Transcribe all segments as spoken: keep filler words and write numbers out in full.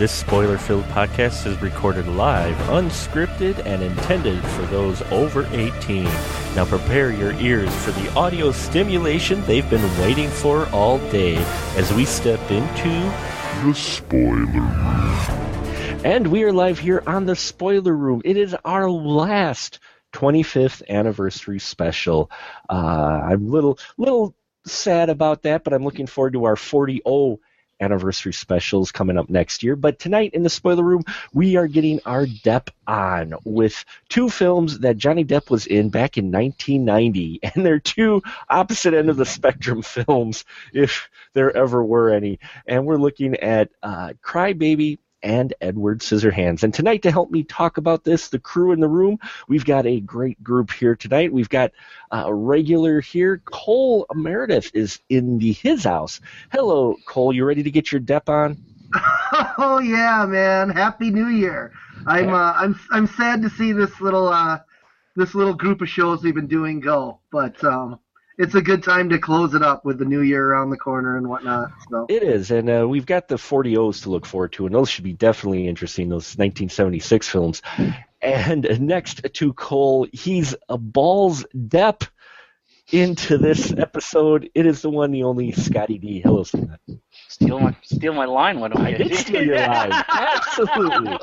This spoiler-filled podcast is recorded live, unscripted, and intended for those over eighteen. Now prepare your ears for the audio stimulation they've been waiting for all day as we step into the spoiler room. And we are live here on the spoiler room. It is our last twenty-fifth anniversary special. Uh, I'm a little, little sad about that, but I'm looking forward to our forty-oh anniversary specials coming up next year. But tonight in the spoiler room, we are getting our Depp on with two films that Johnny Depp was in back in nineteen ninety, and they're two opposite end of the spectrum films, if there ever were any. And we're looking at uh, Cry Baby and Edward Scissorhands. And tonight, to help me talk about this, the crew in the room, we've got a great group here tonight. We've got uh, a regular here. Cole Meredith is in the his house. Hello, Cole. You ready to get your Depp on? Oh yeah, man! Happy New Year. I'm uh, I'm I'm sad to see this little uh, this little group of shows we've been doing go, but um, it's a good time to close it up with the new year around the corner and whatnot. So. It is, and uh, we've got the forty-ohs to look forward to, and those should be definitely interesting, those nineteen seventy-six films. And next to Cole, he's a balls Depp into this episode. It is the one, the only Scotty D. Hello, Scott. Steal my steal my line. Why don't I did steal your line. Absolutely.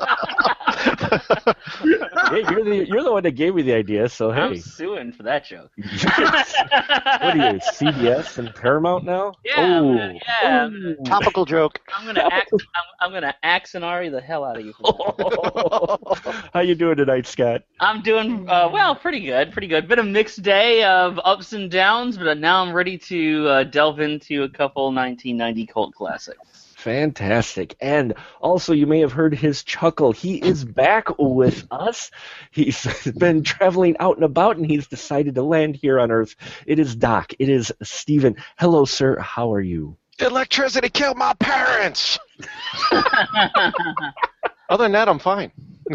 Hey, you're the you're the one that gave me the idea, so hey. I'm suing for that joke. What are you, C B S and Paramount now? Yeah, oh. man, yeah. Ooh. Topical joke. I'm gonna act. I'm, I'm gonna Axonari the hell out of you. How you doing tonight, Scott? I'm doing uh, well, pretty good, pretty good. Been a mixed day of ups and downs, but now I'm ready to uh, delve into a couple nineteen ninety cult classics. Fantastic. And also, you may have heard his chuckle. He is back with us. He's been traveling out and about, and he's decided to land here on Earth. It is Doc. It is Steven. Hello, sir. How are you? Electricity killed my parents! Other than that, I'm fine.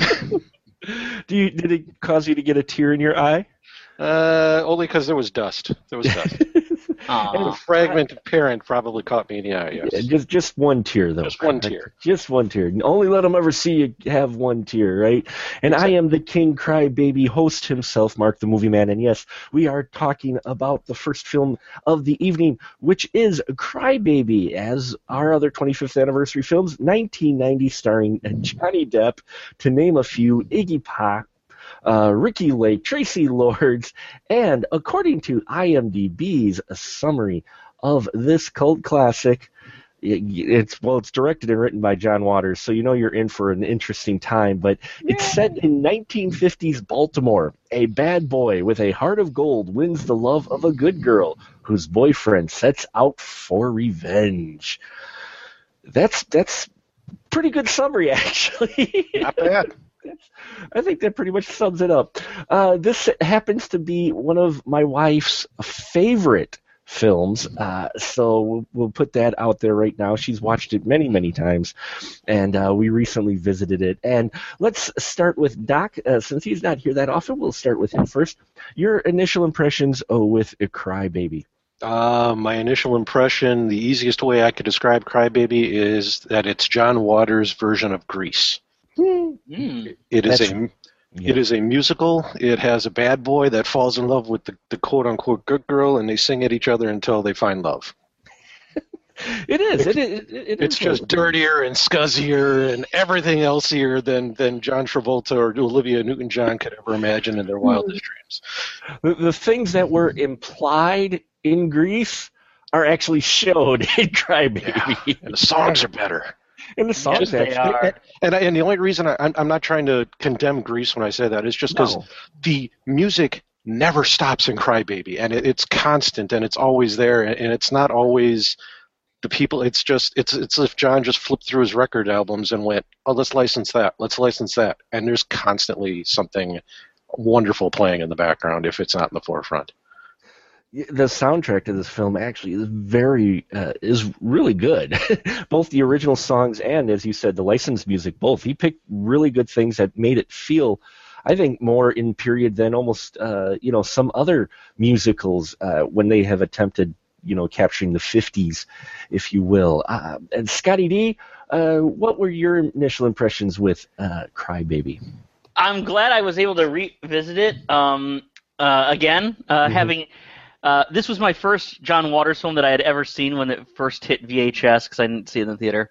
Do you, did it cause you to get a tear in your eye? Uh, only because there was dust. There was dust. And a fragmented parent probably caught me in the eye, yes. Yeah, just just one tear, though. Just one tear. Just one tear. Only let them ever see you have one tear, right? And exactly. I am the King Crybaby host himself, Mark the Movie Man. And yes, we are talking about the first film of the evening, which is Crybaby, as our other twenty-fifth anniversary films, nineteen ninety, starring Johnny Depp, to name a few, Iggy Pop, Uh, Ricky Lake, Tracy Lords, and according to IMDb's summary of this cult classic, it's well, it's directed and written by John Waters, so you know you're in for an interesting time. But it's set in nineteen fifties Baltimore. A bad boy with a heart of gold wins the love of a good girl whose boyfriend sets out for revenge. That's that's pretty good summary, actually. Not bad. I think that pretty much sums it up. Uh, this happens to be one of my wife's favorite films, uh, so we'll, we'll put that out there right now. She's watched it many, many times, and uh, we recently visited it. And let's start with Doc. Uh, since he's not here that often, we'll start with him first. Your initial impressions oh, with a Crybaby. Uh, my initial impression, the easiest way I could describe Crybaby is that it's John Waters' version of Grease. Mm. It is That's, a yeah. it is a musical. It has a bad boy that falls in love with the, the quote unquote good girl, and they sing at each other until they find love. It is. It, it, it, it it's is just dirtier and scuzzier and everything else-ier than, than John Travolta or Olivia Newton-John could ever imagine in their wildest dreams. The, the things that were implied in Grease are actually showed in Crybaby. Yeah. And the songs are better. And the songs yes, they actually. are. And, and, and the only reason I, I'm, I'm not trying to condemn Grease when I say that is just because No. the music never stops in Crybaby, and it, it's constant, and it's always there, and, and it's not always the people. It's just it's it's as if John just flipped through his record albums and went, oh, let's license that, let's license that, and there's constantly something wonderful playing in the background if it's not in the forefront. The soundtrack to this film actually is very uh, is really good. Both the original songs and, as you said, the licensed music. Both he picked really good things that made it feel, I think, more in period than almost uh, you know some other musicals uh, when they have attempted you know, capturing the fifties, if you will. Uh, and Scotty D, uh, what were your initial impressions with uh, Cry Baby? I'm glad I was able to revisit it um, uh, again, uh, mm-hmm. having. Uh, this was my first John Waters film that I had ever seen when it first hit V H S, because I didn't see it in the theater.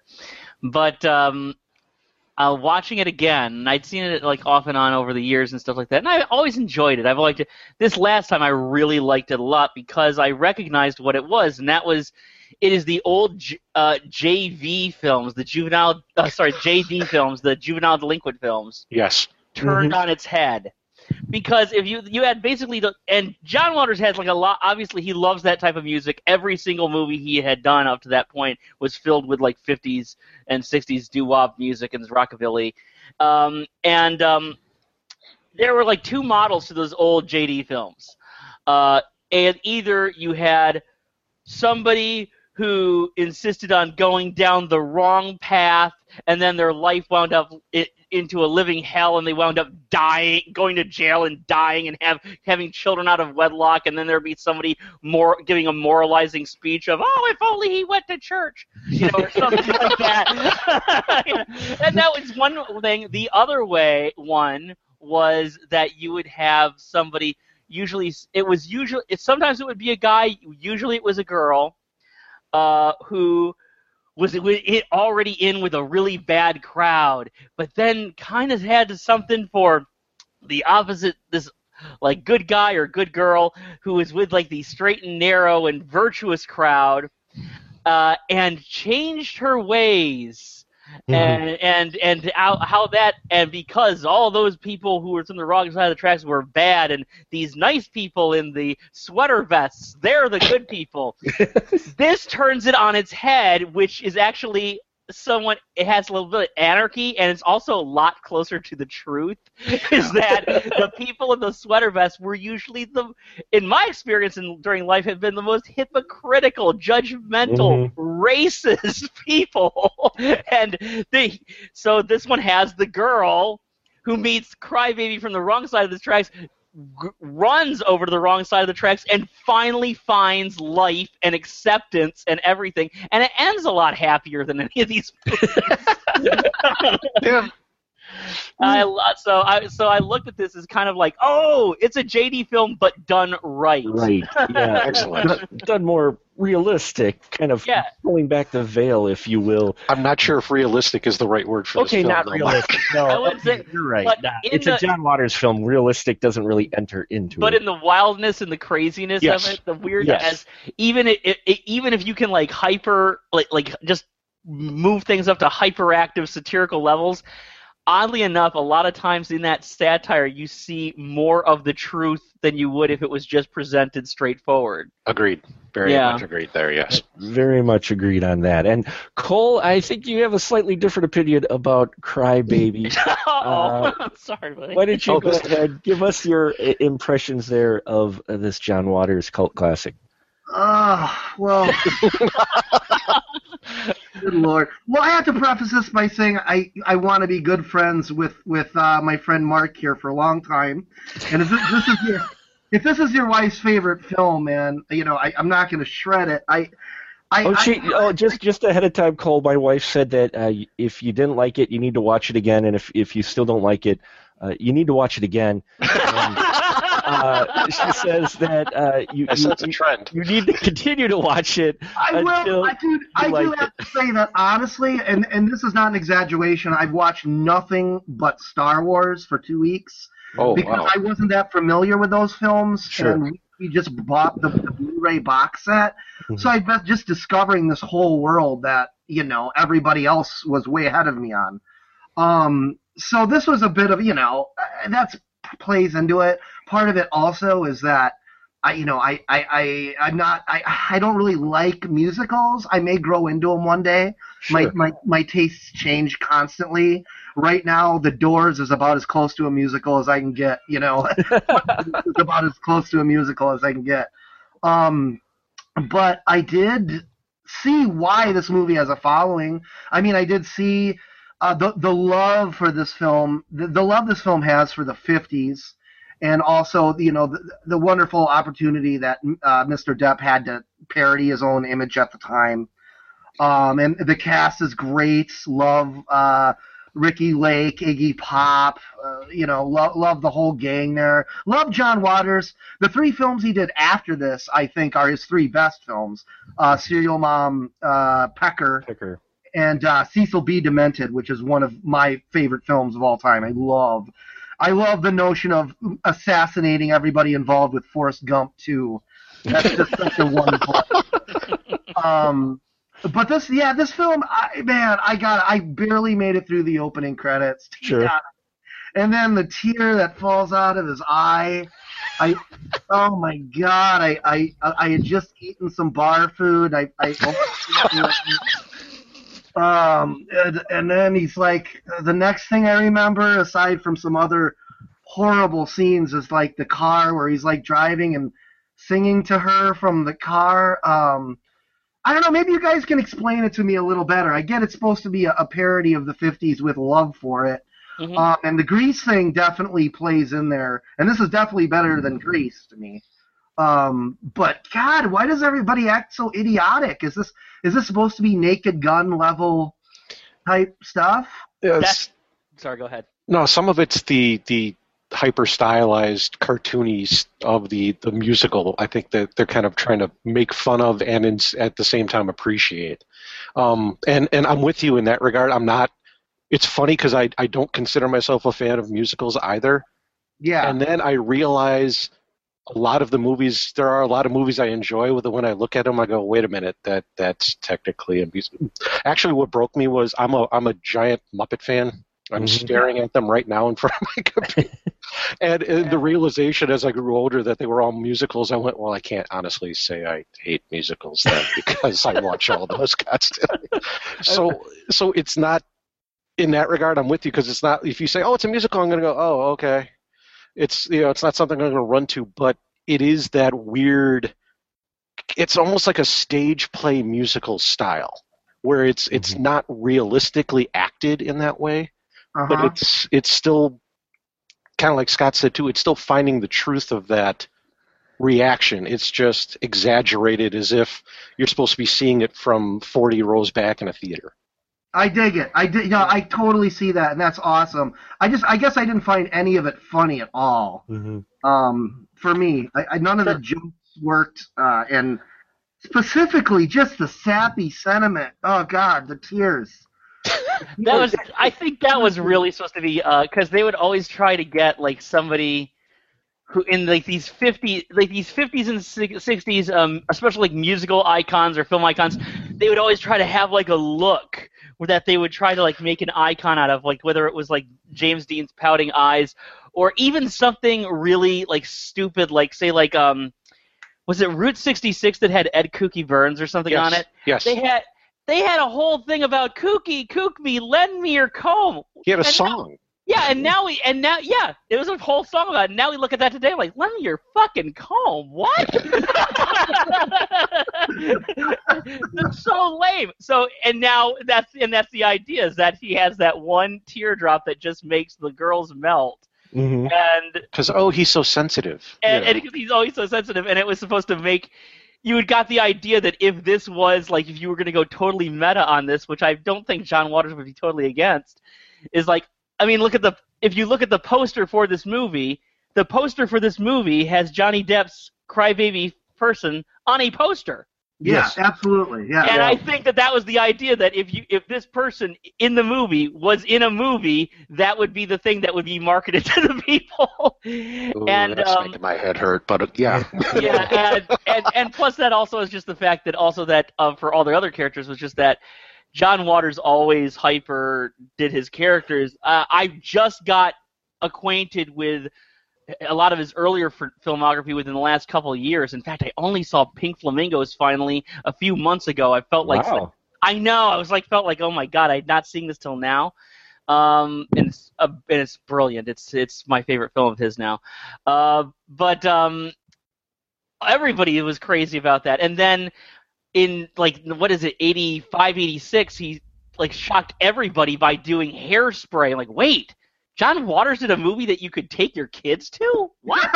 But um, uh, watching it again, and I'd seen it like off and on over the years and stuff like that, and I always enjoyed it. I've liked it. This last time I really liked it a lot because I recognized what it was, and that was, it is the old uh, J V films, the juvenile, uh, sorry, J D films, the juvenile delinquent films. Yes. Turned Mm-hmm. on its head. Because if you you had basically the, and John Waters has like a lot, obviously he loves that type of music. Every single movie he had done up to that point was filled with like fifties and sixties doo-wop music and rockabilly. Um, and um, there were like two models to those old J D films. Uh, and either you had somebody who insisted on going down the wrong path, and then their life wound up it, into a living hell, and they wound up dying, going to jail and dying, and have having children out of wedlock, and then there'd be somebody more giving a moralizing speech of, oh, if only he went to church, you know, or something like that. You know, and that was one thing. The other way, one, was that you would have somebody, usually, it was usually, it, sometimes it would be a guy, usually it was a girl, uh, who was it already in with a really bad crowd, but then kind of had something for the opposite, this like good guy or good girl who was with like the straight and narrow and virtuous crowd, uh, and changed her ways. Mm-hmm. And and and how, how that and because all those people who were from the wrong side of the tracks were bad, and these nice people in the sweater vests, they're the good people. This turns it on its head, which is actually somewhat, it has a little bit of anarchy, and it's also a lot closer to the truth, is that the people in the sweater vests were usually the, in my experience in, during life, have been the most hypocritical, judgmental, mm-hmm. racist people. And they, so this one has the girl who meets Crybaby from the wrong side of the tracks, G- runs over to the wrong side of the tracks, and finally finds life and acceptance and everything, and it ends a lot happier than any of these movies. Yeah. I so I so I looked at this as kind of like, oh, it's a J D film, but done right. Right. Yeah. Excellent. Done, done more realistic, kind of yeah. pulling back the veil, if you will. I'm not sure if realistic is the right word for okay, this film. Okay, not realistic. No, I would say, you're right. Nah, it's the, a John Waters film. Realistic doesn't really enter into but it. But in the wildness and the craziness yes. of it, the weirdness, yes. even it, it, it, even if you can like hyper, like like just move things up to hyperactive satirical levels. Oddly enough, a lot of times in that satire, you see more of the truth than you would if it was just presented straightforward. Agreed. Very yeah. much agreed there, yes. Very much agreed on that. And Cole, I think you have a slightly different opinion about Cry Baby. oh, uh, sorry, buddy. Why don't you oh, go ahead, give us your impressions there of this John Waters cult classic. Oh, well... Good Lord. Well, I have to preface this by saying I, I want to be good friends with with uh, my friend Mark here for a long time, and if this, this is your if this is your wife's favorite film, man, you know I, I'm not going to shred it. I, I oh, she, I, oh, just just ahead of time, Cole. My wife said that uh, if you didn't like it, you need to watch it again, and if if you still don't like it, uh, you need to watch it again. And, Uh, she says that uh, you, yes, you, that's a trend. you need to continue to watch it. I until will. I do. I do have it. to say that honestly, and and this is not an exaggeration. I've watched nothing but Star Wars for two weeks oh, because wow. I wasn't that familiar with those films. Sure. And we, we just bought the, the Blu-ray box set, Mm-hmm. so I've been just discovering this whole world that you know everybody else was way ahead of me on. Um. So this was a bit of you know that's plays into it. Part of it also is that I, you know, I, I, I, I'm not, I, I don't really like musicals. I may grow into them one day. Sure. My, my, my tastes change constantly. Right now, The Doors is about as close to a musical as I can get. You know, it's about as close to a musical as I can get. Um, but I did see why this movie has a following. I mean, I did see uh, the the love for this film, the, the love this film has for the fifties. and also you know the, the wonderful opportunity that uh, Mister Depp had to parody his own image at the time. Um, and the cast is great. Love uh, Ricky Lake, Iggy Pop. Uh, you know, lo- love the whole gang there. Love John Waters. The three films he did after this, I think, are his three best films: uh, Serial Mom, uh, Pecker, Pecker. and uh, Cecil B. Demented, which is one of my favorite films of all time. I love, I love the notion of assassinating everybody involved with Forrest Gump too. That's just such a wonderful. Um, but this, yeah, this film, I, man, I got, I barely made it through the opening credits. Sure. Yeah. And then the tear that falls out of his eye. I, oh my God, I, I, I had just eaten some bar food. I, I. Um, and, and then he's like, the next thing I remember, aside from some other horrible scenes, is like the car where he's like driving and singing to her from the car. Um, I don't know, maybe you guys can explain it to me a little better. I get it's supposed to be a, a parody of the fifties with love for it. Mm-hmm. Um, and the Grease thing definitely plays in there. And this is definitely better than Grease to me. Um, but God, why does everybody act so idiotic? Is this is this supposed to be Naked Gun level type stuff? Yes. That's, sorry, go ahead. No, some of it's the the hyper stylized cartoonies of the the musical. I think that they're kind of trying to make fun of and in, at the same time appreciate. Um, and and I'm with you in that regard. I'm not. It's funny because I I don't consider myself a fan of musicals either. Yeah. And then I realize a lot of the movies, there are a lot of movies I enjoy with it. When I look at them, I go, wait a minute, that that's technically a musical. Actually, what broke me was I'm a I'm a giant Muppet fan. I'm mm-hmm. staring at them right now in front of my computer. and, and the realization as I grew older that they were all musicals, I went, well, I can't honestly say I hate musicals then because I watch all those constantly. So, so it's not, in that regard, I'm with you because it's not, if you say, oh, it's a musical, I'm going to go, oh, okay. It's, you know, it's not something I'm going to run to, but it is that weird, it's almost like a stage play musical style where it's mm-hmm. it's not realistically acted in that way. Uh-huh. But it's it's still kind of like Scott said too. It's still finding the truth of that reaction. It's just exaggerated as if you're supposed to be seeing it from forty rows back in a theater. I dig it. I dig. Yeah, I totally see that, and that's awesome. I just, I guess, I didn't find any of it funny at all. Mm-hmm. Um, for me, I, I, none of the jokes worked, uh, and specifically just the sappy sentiment. Oh God, the tears. That was, I think that was really supposed to be, because uh, they would always try to get like somebody who in like these fifty, like these fifties and sixties, um, especially like musical icons or film icons, they would always try to have like a look that they would try to like make an icon out of, like whether it was like James Dean's pouting eyes, or even something really like stupid, like say like um, was it Route sixty-six that had Ed Kooky Burns or something yes. on it? Yes. They had. They had a whole thing about Kooky, Kook me, lend me your comb. He had a and song. Now, yeah, and now we, and now, yeah, it was a whole song about it. And now we look at that today, like, lend me your fucking comb. What? That's so lame. So, and now that's, and that's the idea, is that he has that one teardrop that just makes the girls melt. Mm-hmm. And because oh, he's so sensitive. And, yeah. and he's always so sensitive, and it was supposed to make. You had got the idea that if this was, like, if you were going to go totally meta on this, which I don't think John Waters would be totally against, is like, I mean, look at the, if you look at the poster for this movie, the poster for this movie has Johnny Depp's crybaby person on a poster. Yeah, yes. Absolutely. Yeah. And yeah. I think that that was the idea, that if you if this person in the movie was in a movie, that would be the thing that would be marketed to the people. Ooh, and that's um, making my head hurt, but uh, yeah. yeah, and, and and plus that also is just the fact that also that uh, for all the other characters was just that John Waters always hyper did his characters. Uh, I just got acquainted with a lot of his earlier f- filmography within the last couple of years. In fact, I only saw Pink Flamingos finally a few months ago. I felt like, wow. I know, I was like, felt like, oh my God, I had not seen this till now. Um, and it's uh, and it's brilliant. It's it's my favorite film of his now. Uh, but um, everybody was crazy about that. And then in like what is it, eighty-five, eighty-six, he like shocked everybody by doing Hairspray. I'm like, wait. John Waters did a movie that you could take your kids to? What?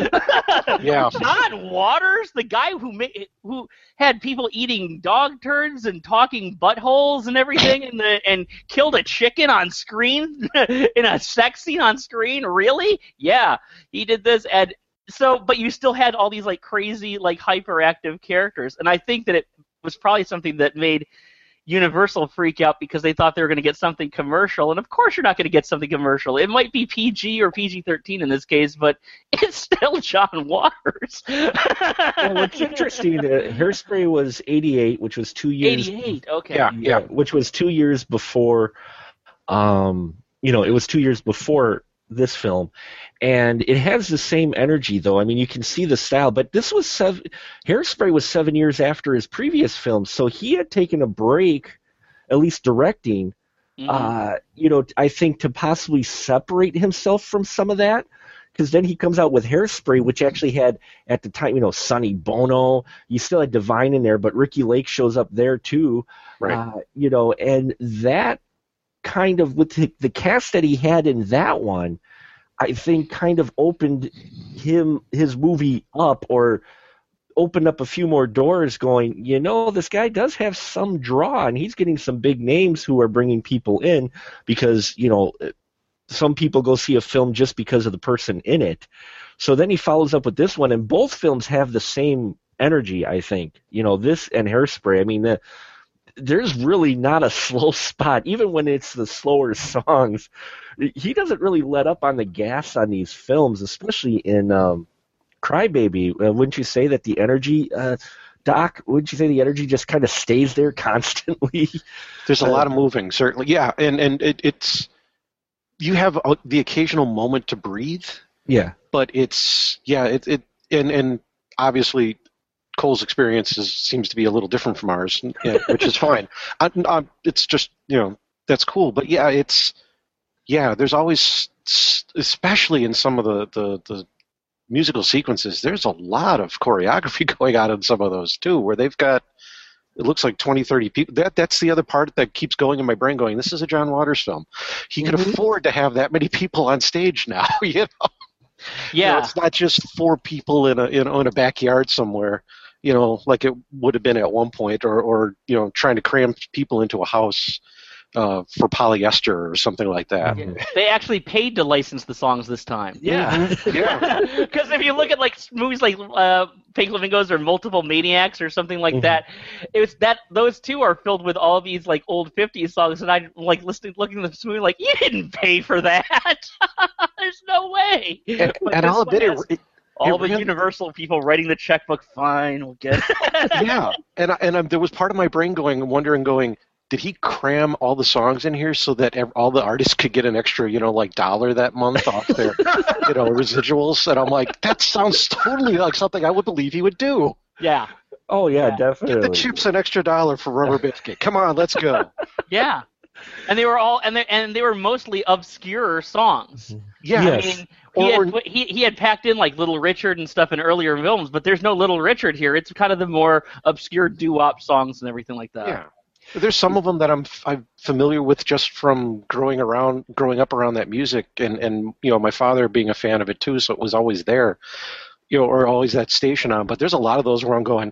Yeah. John Waters, the guy who made, who had people eating dog turds and talking buttholes and everything, and the, and killed a chicken on screen in a sex scene on screen. Really? Yeah, he did this. And so, but you still had all these like crazy, like hyperactive characters, and I think that it was probably something that made Universal freak out because they thought they were going to get something commercial, and of course you're not going to get something commercial. It might be P G or P G thirteen in this case, but it's still John Waters. Well, what's interesting, uh, Hairspray was eighty-eight, which was two years. eighty-eight, okay. Yeah, Yeah, which was two years before. Um, you know, it was two years before this film, and it has the same energy, though. I mean, you can see the style, but this was seven. Hairspray was seven years after his previous film, so he had taken a break, at least directing. Mhm. Uh, you know, I think to possibly separate himself from some of that, because then he comes out with Hairspray, which actually had at the time, you know, Sonny Bono. You still had Divine in there, but Ricky Lake shows up there too. Right. Uh, you know, and that kind of with the, the cast that he had in that one, I think kind of opened him his movie up, or opened up a few more doors going, you know, this guy does have some draw, and he's getting some big names who are bringing people in, because, you know, some people go see a film just because of the person in it. So then he follows up with this one, and both films have the same energy, I think. You know, this and Hairspray, I mean, the there's really not a slow spot, even when it's the slower songs. He doesn't really let up on the gas on these films, especially in um, Crybaby. Uh, wouldn't you say that the energy, uh, Doc, wouldn't you say the energy just kind of stays there constantly? There's a Uh, lot of moving, certainly. Yeah, and, and it, it's you have a, the occasional moment to breathe, Yeah. but it's, yeah, it, it and, and obviously Cole's experience is, seems to be a little different from ours, yeah, which is fine. I, I, it's just, you know, that's cool. But yeah, it's, yeah, there's always, especially in some of the, the, the musical sequences, there's a lot of choreography going on in some of those too, where they've got, it looks like twenty, thirty people. That That's the other part that keeps going in my brain going, this is a John Waters film. He can Mhm. afford to have that many people on stage now, you know? Yeah. You know, it's not just four people in a in, in a backyard somewhere, you know, like it would have been at one point, or, or you know, trying to cram people into a house uh, for polyester or something like that. Mhm. They actually paid to license the songs this time. Yeah. Yeah. Because if you look at like movies like uh, Pink Flamingos or Multiple Maniacs or something like Mhm. that, it's that those two are filled with all these like old fifties songs, and I'm like listening, looking at this movie like, you didn't pay for that. There's no way. And, But and this I'll one admit it, has it all it the really- Universal people writing the checkbook. Fine, we'll get it. yeah, and I- and um, there was part of my brain going, wondering, going, did he cram all the songs in here so that ev- all the artists could get an extra, you know, like dollar that month off their, you know, residuals? And I'm like, that sounds totally like something I would believe he would do. Yeah, Oh, yeah, Yeah. definitely. Get the chips an extra dollar for Rubber Biscuit. Come on, let's go. yeah. And they were all and they and they were mostly obscure songs. Yeah, I Yes. mean, he Or- had, put- he he had packed in like Little Richard and stuff in earlier films, but there's no Little Richard here. It's kind of the more obscure doo-wop songs and everything like that. yeah. There's some of them that I'm I'm familiar with just from growing around, growing up around that music, and and you know, my father being a fan of it too, so it was always there, you know, or always that station on. But there's a lot of those where I'm going,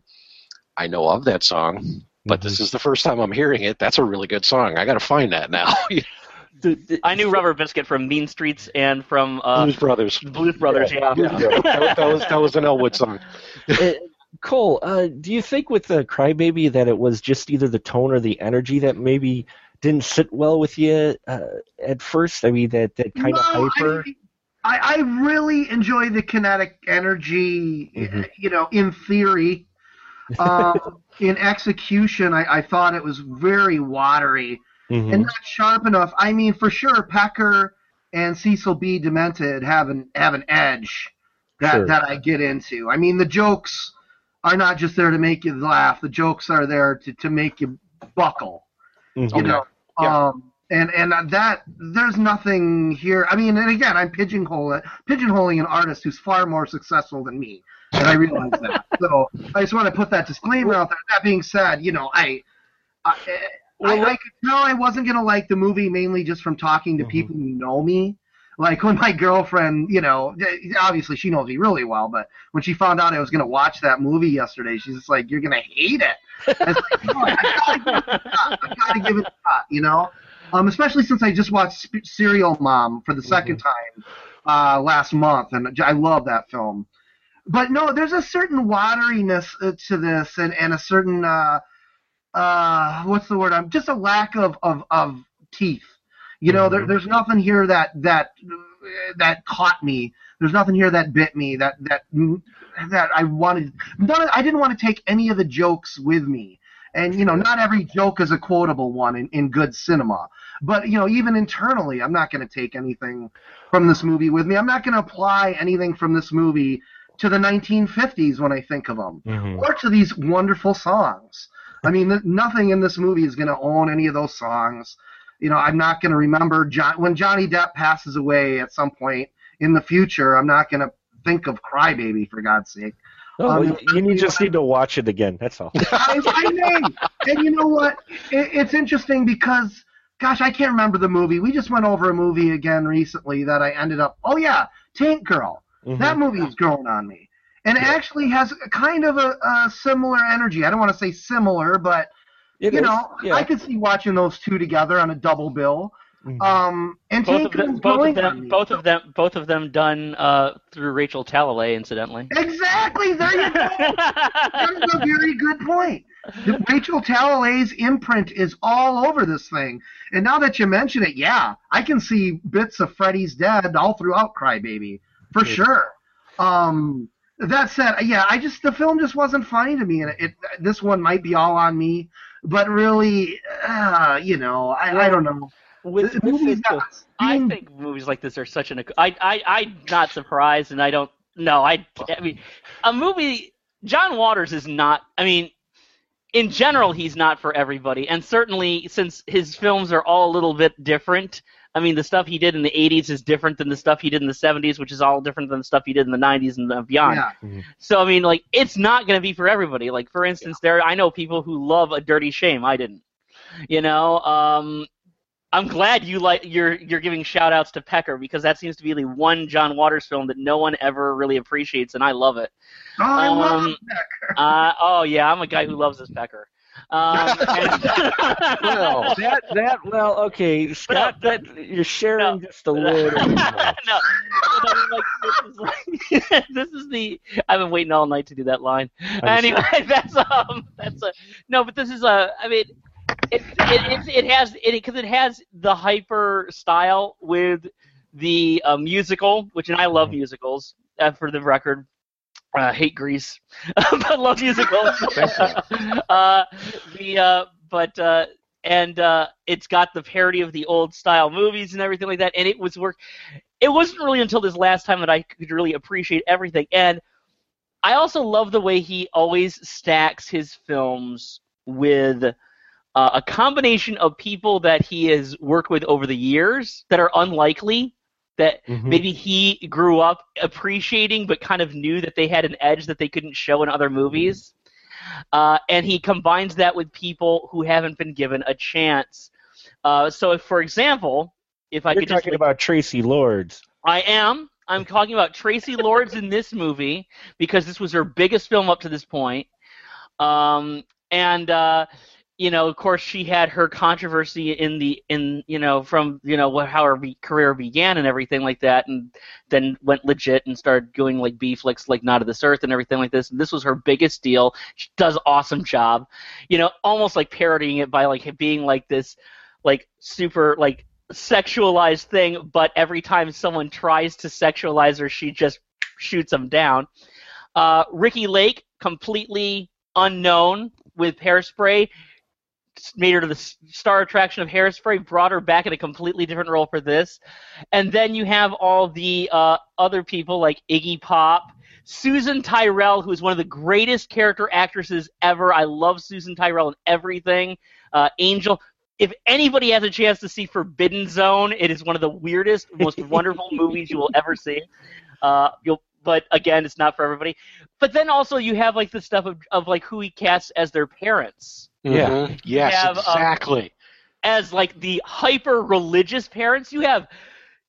I know of that song, but this is the first time I'm hearing it. That's a really good song. I got to find that now. The- the- I knew Rubber Biscuit from Mean Streets and from uh, Blues Brothers. Blues Brothers. Yeah. Yeah, that, was- that was that was an Elwood song. Uh, Cole, uh, do you think with the Crybaby that it was just either the tone or the energy that maybe didn't sit well with you uh, at first? I mean, that, that kind No, of hyper. I, I, I really enjoy the kinetic energy, Mhm. you know, in theory. Um, in execution, I, I thought it was very watery Mhm. and not sharp enough. I mean, for sure, Pecker and Cecil B. Demented have an have an edge that Sure. that I get into. I mean, the jokes are not just there to make you laugh. The jokes are there to, to make you buckle. Mhm. You know, Yeah. um, and and that there's nothing here. I mean, and again, I'm pigeonholing pigeonholing an artist who's far more successful than me, and I realize that. So I just want to put that disclaimer out there. That being said, you know, I. I I, I could tell I wasn't going to like the movie mainly just from talking to Mhm. people who know me. Like when my girlfriend, you know, obviously she knows me really well, but when she found out I was going to watch that movie yesterday, she's just like, "You're going to hate it." I was like, no, I gotta give it a shot. I gotta give it a shot, you know. Um, especially since I just watched Serial Mom for the second mm-hmm. time uh, last month, and I love that film. But no, there's a certain wateriness to this, and, and a certain uh, uh, what's the word? I'm just a lack of of, of teeth. You know, mm-hmm. there, there's nothing here that that that caught me. There's nothing here that bit me. That that that I wanted. None, I didn't want to take any of the jokes with me. And you know, not every joke is a quotable one in, in good cinema. But you know, even internally, I'm not going to take anything from this movie with me. I'm not going to apply anything from this movie to the nineteen fifties when I think of them, mm-hmm. or to these wonderful songs. I mean, nothing in this movie is going to own any of those songs. You know, I'm not going to remember John, when Johnny Depp passes away at some point in the future. I'm not going to think of Cry Baby, for God's sake. Oh, um, you, you just need to watch it again. That's all. I, I may. And you know what? It, it's interesting because, gosh, I can't remember the movie. We just went over a movie again recently that I ended up. Oh yeah, Tank Girl. Mm-hmm. That movie is growing on me, and yeah. it actually has kind of a, a similar energy. I don't want to say similar, but. It you is. know, yeah. I could see watching those two together on a double bill. Mm-hmm. Um, and both of them, both of them, both of them, both of them done uh, through Rachel Talalay, incidentally. Exactly. There you go. That's a very good point. Rachel Talalay's imprint is all over this thing. And now that you mention it, yeah, I can see bits of Freddy's Dead all throughout Cry Baby for yeah. sure. Um, that said, yeah, I just the film just wasn't funny to me, and it, it this one might be all on me. But really, uh, you know, I, I don't know. With, with movies it, I think movies like this are such an. I I I'm not surprised, and I don't. No, I. I mean, a movie. John Waters is not. I mean, in general, he's not for everybody, and certainly since his films are all a little bit different. I mean, the stuff he did in the eighties is different than the stuff he did in the seventies, which is all different than the stuff he did in the nineties and beyond. Yeah. Mm-hmm. So, I mean, like, it's not going to be for everybody. Like, for instance, yeah. there I know people who love A Dirty Shame. I didn't. You know, um, I'm glad you like you're you're giving shout outs to Pecker, because that seems to be the one John Waters film that no one ever really appreciates, and I love it. Oh, I um, love Pecker. Uh, oh yeah, I'm a guy who loves this Pecker. Um, and, well, that that well, okay, Scott, no, that you're sharing no, just a little. no, no, like, this, is like, this is the. I've been waiting all night to do that line. I'm anyway, sure. that's um, that's a no, but this is a. I mean, it it it, it has it because it has the hyper style with the uh, musical, which and I love mm-hmm. musicals. Uh, for the record. Uh, hate Grease, but love musicals. uh, the uh, but uh, and uh, it's got the parody of the old style movies and everything like that. And it was work. It wasn't really until this last time that I could really appreciate everything. And I also love the way he always stacks his films with uh, a combination of people that he has worked with over the years that are unlikely. That mm-hmm. maybe he grew up appreciating, but kind of knew that they had an edge that they couldn't show in other movies. Uh, and he combines that with people who haven't been given a chance. Uh, so, if, for example, if I You're could talking just, about Tracy Lords. I am. I'm talking about Tracy Lords in this movie because this was her biggest film up to this point. Um, and uh, you know, of course, she had her controversy in the in you know from you know how her be- career began and everything like that, and then went legit and started doing like B flicks like Not of This Earth and everything like this. And this was her biggest deal. She does an awesome job, you know, almost like parodying it by like being like this, like super like sexualized thing. But every time someone tries to sexualize her, she just shoots them down. Uh, Ricki Lake, completely unknown with Hairspray. Made her to the star attraction of Hairspray, brought her back in a completely different role for this. And then you have all the uh, other people like Iggy Pop, Susan Tyrrell, who's one of the greatest character actresses ever. I love Susan Tyrrell in everything. Uh, Angel. If anybody has a chance to see Forbidden Zone, it is one of the weirdest, most wonderful movies you will ever see. Uh, you'll But again, it's not for everybody. But then also you have like the stuff of, of like who he casts as their parents. Yeah. Mm-hmm. Yes, have, exactly. Um, as like the hyper religious parents, you have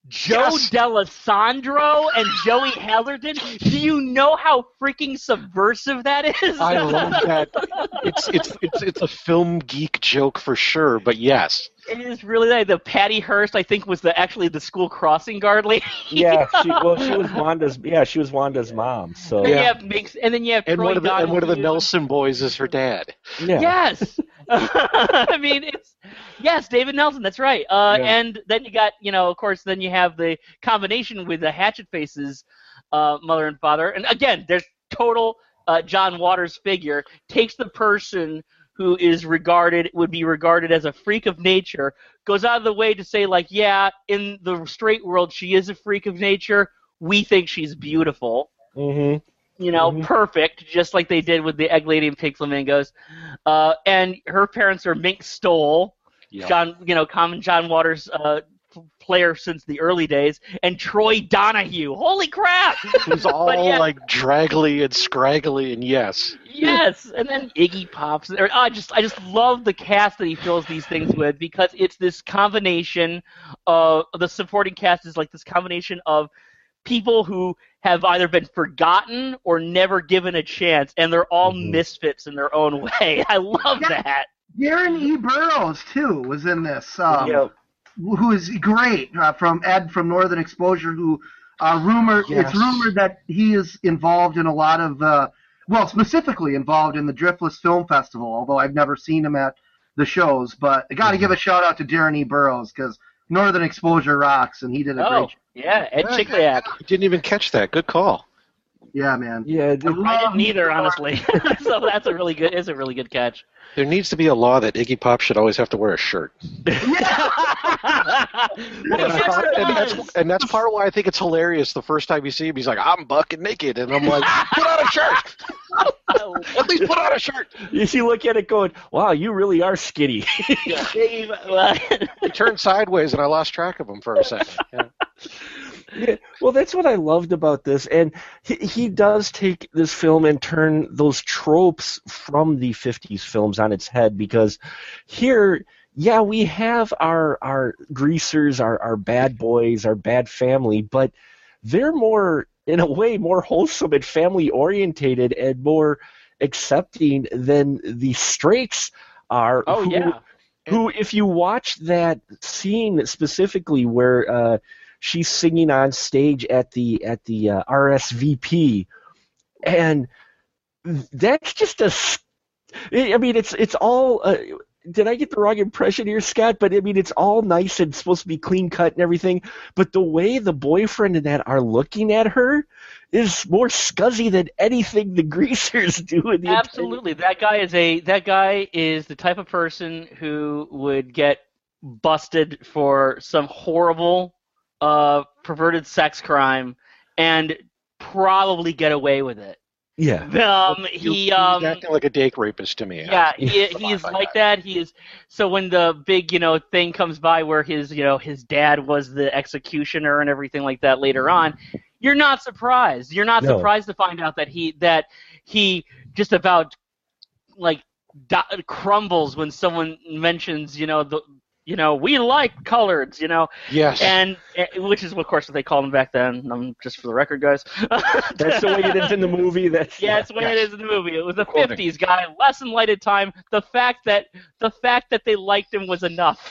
Joe Yes. D'Alessandro and Joey Hallerton. Do you know how freaking subversive that is? I love that. It's it's it's it's a film geek joke for sure, but yes. It is really nice. The Patty Hearst, I think, was the actually the school crossing guard lady. Yeah, she, well, she was Wanda's. Yeah, she was Wanda's mom. So And, then Yeah. you have Minx, and then you have And Troy one of the and one of the Donahue. Nelson boys is her dad. yeah. Yes. I mean, it's yes, David Nelson. That's right. Uh, Yeah. And then you got, you know, of course, then you have the combination with the Hatchet Faces, uh, mother and father. And again, there's total uh, John Waters figure takes the person who is regarded would be regarded as a freak of nature, goes out of the way to say like, yeah, in the straight world, she is a freak of nature. We think she's beautiful. Mm-hmm. You know, Mhm. perfect, just like they did with the Egg Lady and Pink Flamingos. Uh, and her parents are Mink Stoll, Yep. John, you know, common John Waters uh, f- player since the early days, and Troy Donahue. Holy crap! Who's all But yeah. like draggly and scraggly, and yes. Yes, and then Iggy Pops. Or, I just, I just love the cast that he fills these things with because it's this combination of the supporting cast is like this combination of people who have either been forgotten or never given a chance, and they're all Mhm. misfits in their own way. I love Yeah. that. Darren E. Burroughs too was in this. Um, Yeah. Who is great uh, from Ed from Northern Exposure. Who uh, rumor Yes. it's rumored that he is involved in a lot of uh, well, specifically involved in the Driftless Film Festival. Although I've never seen him at the shows, but I got to give a shout out to Darren E. Burroughs because Northern Exposure rocks, and he did a Oh, great. yeah, Ed Yeah. Chikliak. I didn't even catch that. Good call. Yeah, man. Yeah. the- I didn't either, honestly. So that's a really good. Is a really good catch. There needs to be a law that Iggy Pop should always have to wear a shirt. Well, And, I thought- and, that's, and that's part of why I think it's hilarious. The first time you see him, he's like, "I'm bucking naked," and I'm like, "Put on a shirt. At least put on a shirt." You see, look at it going, wow, you really are skinny. Dave, uh, He turned sideways, and I lost track of him for a second. Yeah. Yeah, well, that's what I loved about this, and he, he does take this film and turn those tropes from the fifties films on its head, because here, yeah, we have our our greasers, our, our bad boys, our bad family, but they're more, in a way, more wholesome and family-orientated and more accepting than the straights are. oh who, yeah. who, if you watch that scene specifically where uh, she's singing on stage at the at the uh, R S V P, and that's just a. s- I mean, it's it's all. Uh, did I get the wrong impression here, Scott? But I mean, it's all nice and supposed to be clean cut and everything. But the way the boyfriend and that are looking at her is more scuzzy than anything the greasers do in the entire- Absolutely, that guy is a that guy is the type of person who would get busted for some horrible, uh, perverted sex crime, and probably get away with it. Yeah. Um, You- he he's um, acting like a date rapist to me. yeah, he, Come he on, is my like guy. that. He is so when the big you know thing comes by where his you know his dad was the executioner and everything like that later on, you're not surprised. You're not No. surprised to find out that he that he just about like do- crumbles when someone mentions you know the you know we like coloreds you know Yes. and, and which is of course what they called him back then. Um, just for the record, guys. That's the way it is in the movie. That's Yeah, it's the way Yes. it is in the movie. It was the Quoting. fifties guy, less enlightened time. The fact that the fact that they liked him was enough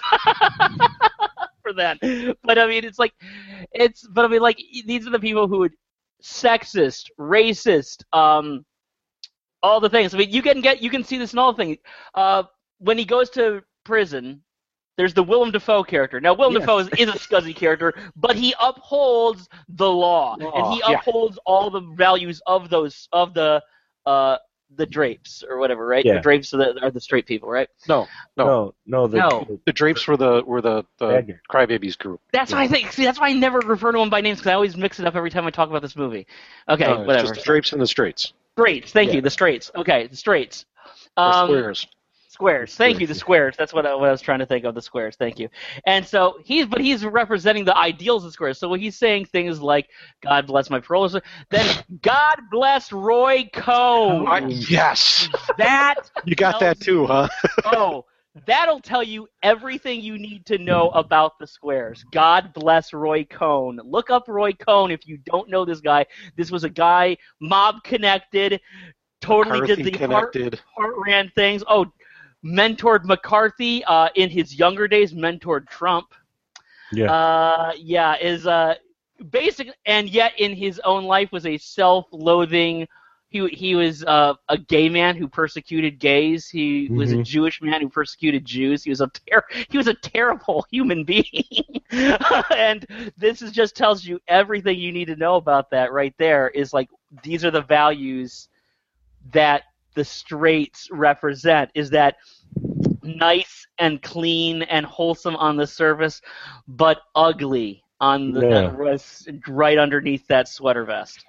for that. But I mean, it's like, it's. But I mean, like these are the people who would sexist, racist, um, all the things. I mean, you can get you can see this in all things. Uh, when he goes to prison. There's the Willem Dafoe character. Now, Willem Yes. Dafoe is, is a scuzzy character, but he upholds the law, Law, and he yeah. upholds all the values of those of the uh, the drapes or whatever, right? Yeah. The drapes are the, are the straight people, right? no, no, no, no, the, No. The Drapes were the were the, the Bad guy. Crybabies group. That's why I think. See, that's why I never refer to them by names because I always mix it up every time I talk about this movie. Okay, No, it's whatever. Just the Drapes and the Straights. Straights. Thank Yeah. you. The straights. Okay, the straights. The Um, squares. Squares. Thank you. The squares. That's what I, what I was trying to think of. The squares. Thank you. And so he's, but he's representing the ideals of squares. So when he's saying things like "God bless my parole," then God bless Roy Cohn. I- yes. That You got that too, huh? oh, That'll tell you everything you need to know about the Squares. God bless Roy Cohn. Look up Roy Cohn if you don't know this guy. This was a guy, mob connected, totally McCarthy did the heart, connected. heart ran things. Oh, mentored McCarthy uh, in his younger days. Mentored Trump. Yeah. Uh, yeah, is uh, basic, and yet in his own life was a self-loathing. He he was uh, a gay man who persecuted gays. He was a Mhm. Jewish man who persecuted Jews. He was a ter- he was a terrible human being. And this is just tells you everything you need to know about that right there. Is like these are the values that the straights represent. Is that nice and clean and wholesome on the surface, but ugly on the Yeah. right underneath that sweater vest.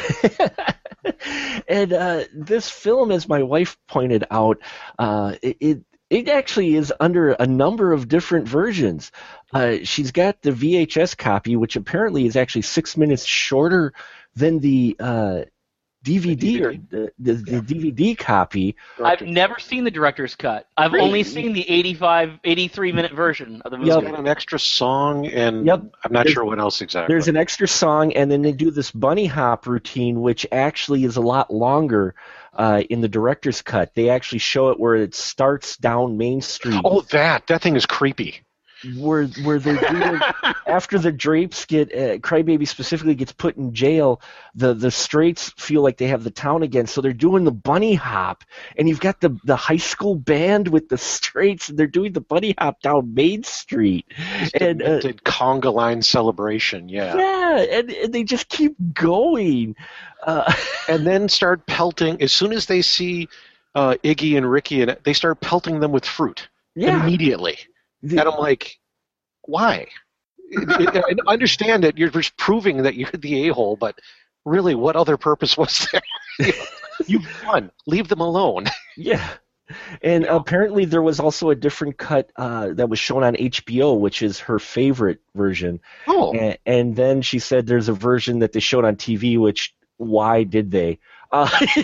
And uh, this film, as my wife pointed out, uh, it, it it actually is under a number of different versions. Uh, she's got the V H S copy, which apparently is actually six minutes shorter than the uh, D V D, The or the, the, the D V D copy. I've never seen the director's cut. I've Really? only seen the eighty-five, eighty-three minute version of the movie. Yep. Got an extra song, and Yep. I'm not There's- sure what else exactly. There's an extra song, and then they do this bunny hop routine, which actually is a lot longer uh, in the director's cut. They actually show it where it starts down Main Street. Oh, that that thing is creepy. where where they're doing after the Drapes get uh, Crybaby specifically gets put in jail, the the straights feel like they have the town again, so they're doing the bunny hop, and you've got the the high school band with the straights, and they're doing the bunny hop down Main Street, and uh, Did conga line celebration, yeah. yeah, and, and they just keep going. Uh, And then start pelting as soon as they see uh, Iggy and Ricky, and they start pelting them with fruit yeah, immediately. the- And I'm like, why? It- it- I understand that you're just proving that you're the a-hole, but really, what other purpose was there? You know, You've won. Leave them alone. Yeah. And apparently there was also a different cut uh, that was shown on H B O, which is her favorite version. Oh, And, and then she said there's a version that they showed on T V, which, why did they? Uh,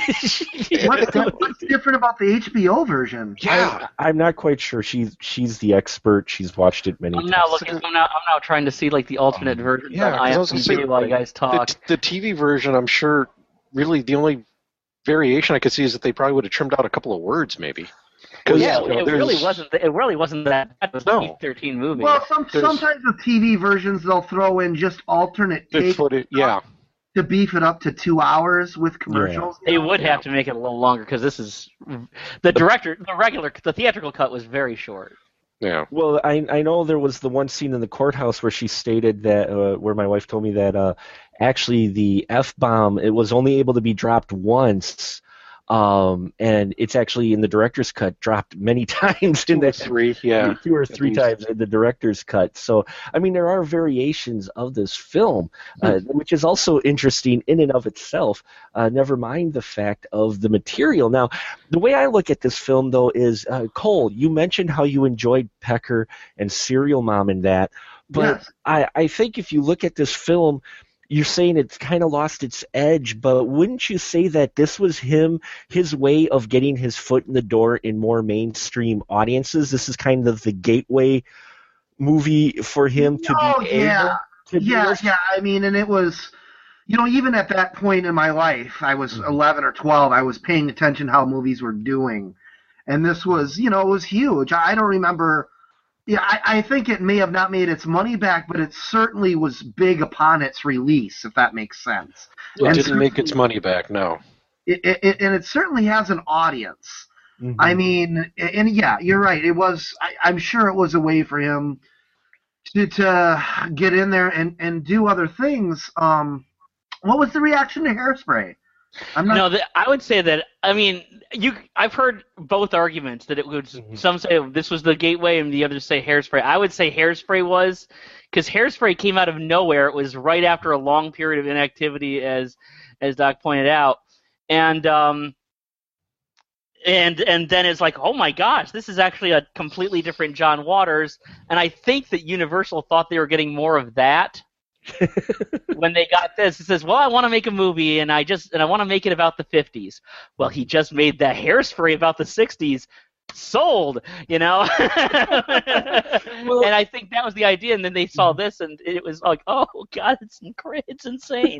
What, what's different about the H B O version? yeah. I, I'm not quite sure. She's she's the expert. She's watched it many I'm times. now looking. I'm now. I'm now trying to see like the alternate versions Yeah, 'cause I on was gonna IMDb say, while you guys The, talk. the T V version, I'm sure, really the only variation I could see is that they probably would have trimmed out a couple of words, maybe. 'Cause, yeah, you know, it really there's- wasn't. It really wasn't that. That was a No. P G thirteen movie. Well, some, There's- sometimes with T V versions they'll throw in just alternate the takes footage, yeah. to beef it up to two hours with commercials. They would have to make it a little longer because this is the director. The regular, the theatrical cut was very short. Yeah. Well, I I know there was the one scene in the courthouse where she stated that, uh, where my wife told me that uh, actually the F bomb, it was only able to be dropped once, um, and it's actually in the director's cut dropped many times in Two or that three, yeah. two or three least. times in the director's cut. So, I mean, there are variations of this film, uh, which is also interesting in and of itself. Uh, never mind the fact of the material. Now, the way I look at this film, though, is uh, Cole. You mentioned how you enjoyed Pecker and Serial Mom and that, but Yes. I, I think if you look at this film, you're saying it's kind of lost its edge, but wouldn't you say that this was him, his way of getting his foot in the door in more mainstream audiences? This is kind of the gateway movie for him to Oh, be yeah. able to do Yeah, this? yeah. I mean, and it was, you know, even at that point in my life, I was eleven or twelve. I was paying attention how movies were doing, and this was, you know, it was huge. I don't remember. Yeah, I, I think it may have not made its money back, but it certainly was big upon its release, if that makes sense. It And didn't make its certainly- money back, no. It, it, it- and it certainly has an audience. Mhm. I mean, and yeah, you're right. It was. I, I'm sure it was a way for him to to get in there and, and do other things. Um, what was the reaction to Hairspray? I'm not. No, the, I would say that. I mean, you. I've heard both arguments that it was. Mhm. Some say this was the gateway, and the others say Hairspray. I would say Hairspray was, because Hairspray came out of nowhere. It was right after a long period of inactivity, as as Doc pointed out, and um, and and then it's like, oh my gosh, this is actually a completely different John Waters. And I think that Universal thought they were getting more of that. When they got this, it says, well, I want to make a movie, and I just and I want to make it about the fifties. Well, he just made that Hairspray about the sixties. sold, you know. And I think that was the idea. And then they saw this, and it was like, oh god, it's it's insane.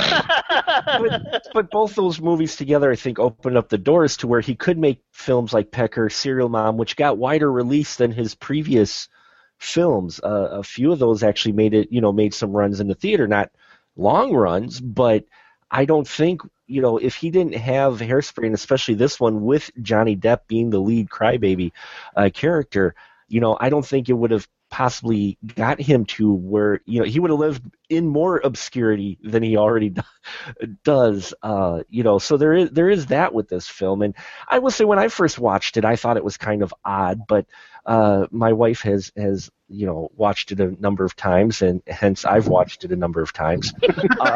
but, but both those movies together, I think, opened up the doors to where he could make films like Pecker, Serial Mom, which got wider release than his previous films. Uh, a few of those actually made it, you know, made some runs in the theater, not long runs, but I don't think, you know, if he didn't have Hairspray, and especially this one with Johnny Depp being the lead crybaby uh, character, you know, I don't think it would have possibly got him to where, you know, he would have lived in more obscurity than he already do, does, uh, you know, so there is there is that with this film. And I will say when I first watched it, I thought it was kind of odd, but uh, my wife has, has, you know, watched it a number of times, and hence I've watched it a number of times. uh,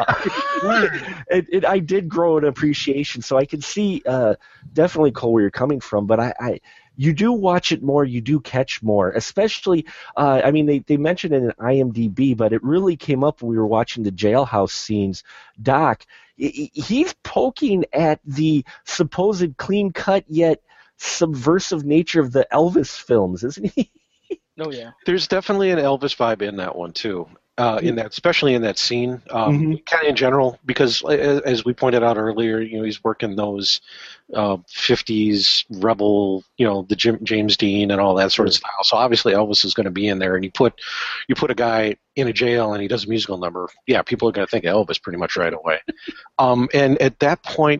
it, it, I did grow an appreciation, so I can see uh, definitely, Cole, where you're coming from, but I, I you do watch it more, you do catch more, especially, uh, I mean, they, they mentioned it in IMDb, but it really came up when we were watching the jailhouse scenes. Doc, he's poking at the supposed clean-cut yet subversive nature of the Elvis films, isn't he? Oh, yeah. There's definitely an Elvis vibe in that one, too. Uh, in that, especially in that scene, um, mm-hmm. kind of in general, because as we pointed out earlier, you know, he's working those uh, fifties rebel, you know, the Jim, James Dean and all that sort of style. So obviously Elvis is going to be in there, and you put you put a guy in a jail and he does a musical number. Yeah, people are going to think of Elvis pretty much right away. um, and at that point,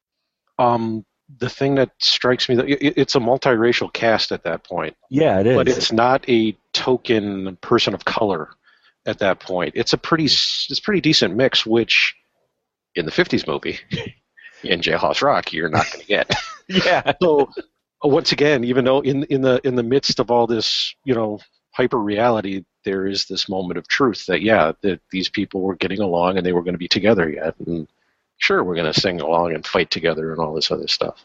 um, the thing that strikes me, that it's a multiracial cast at that point. Yeah, it is. But it's not a token person of color. At that point, it's a pretty it's pretty decent mix, which in the fifties movie, in Jailhouse Rock, you're not going to get. Yeah. So once again, even though in in the in the midst of all this, you know, hyper reality, there is this moment of truth that yeah, that these people were getting along and they were going to be together yet, and sure, we're going to sing along and fight together and all this other stuff.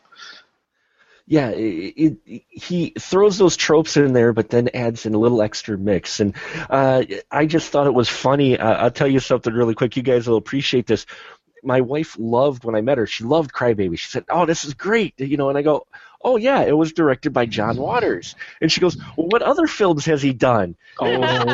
Yeah, it, it, he throws those tropes in there, but then adds in a little extra mix. And uh, I just thought it was funny. Uh, I'll tell you something really quick. You guys will appreciate this. My wife loved, when I met her, she loved Crybaby. She said, oh, this is great. You know, and I go, oh, yeah, it was directed by John Waters. And she goes, well, what other films has he done? Oh,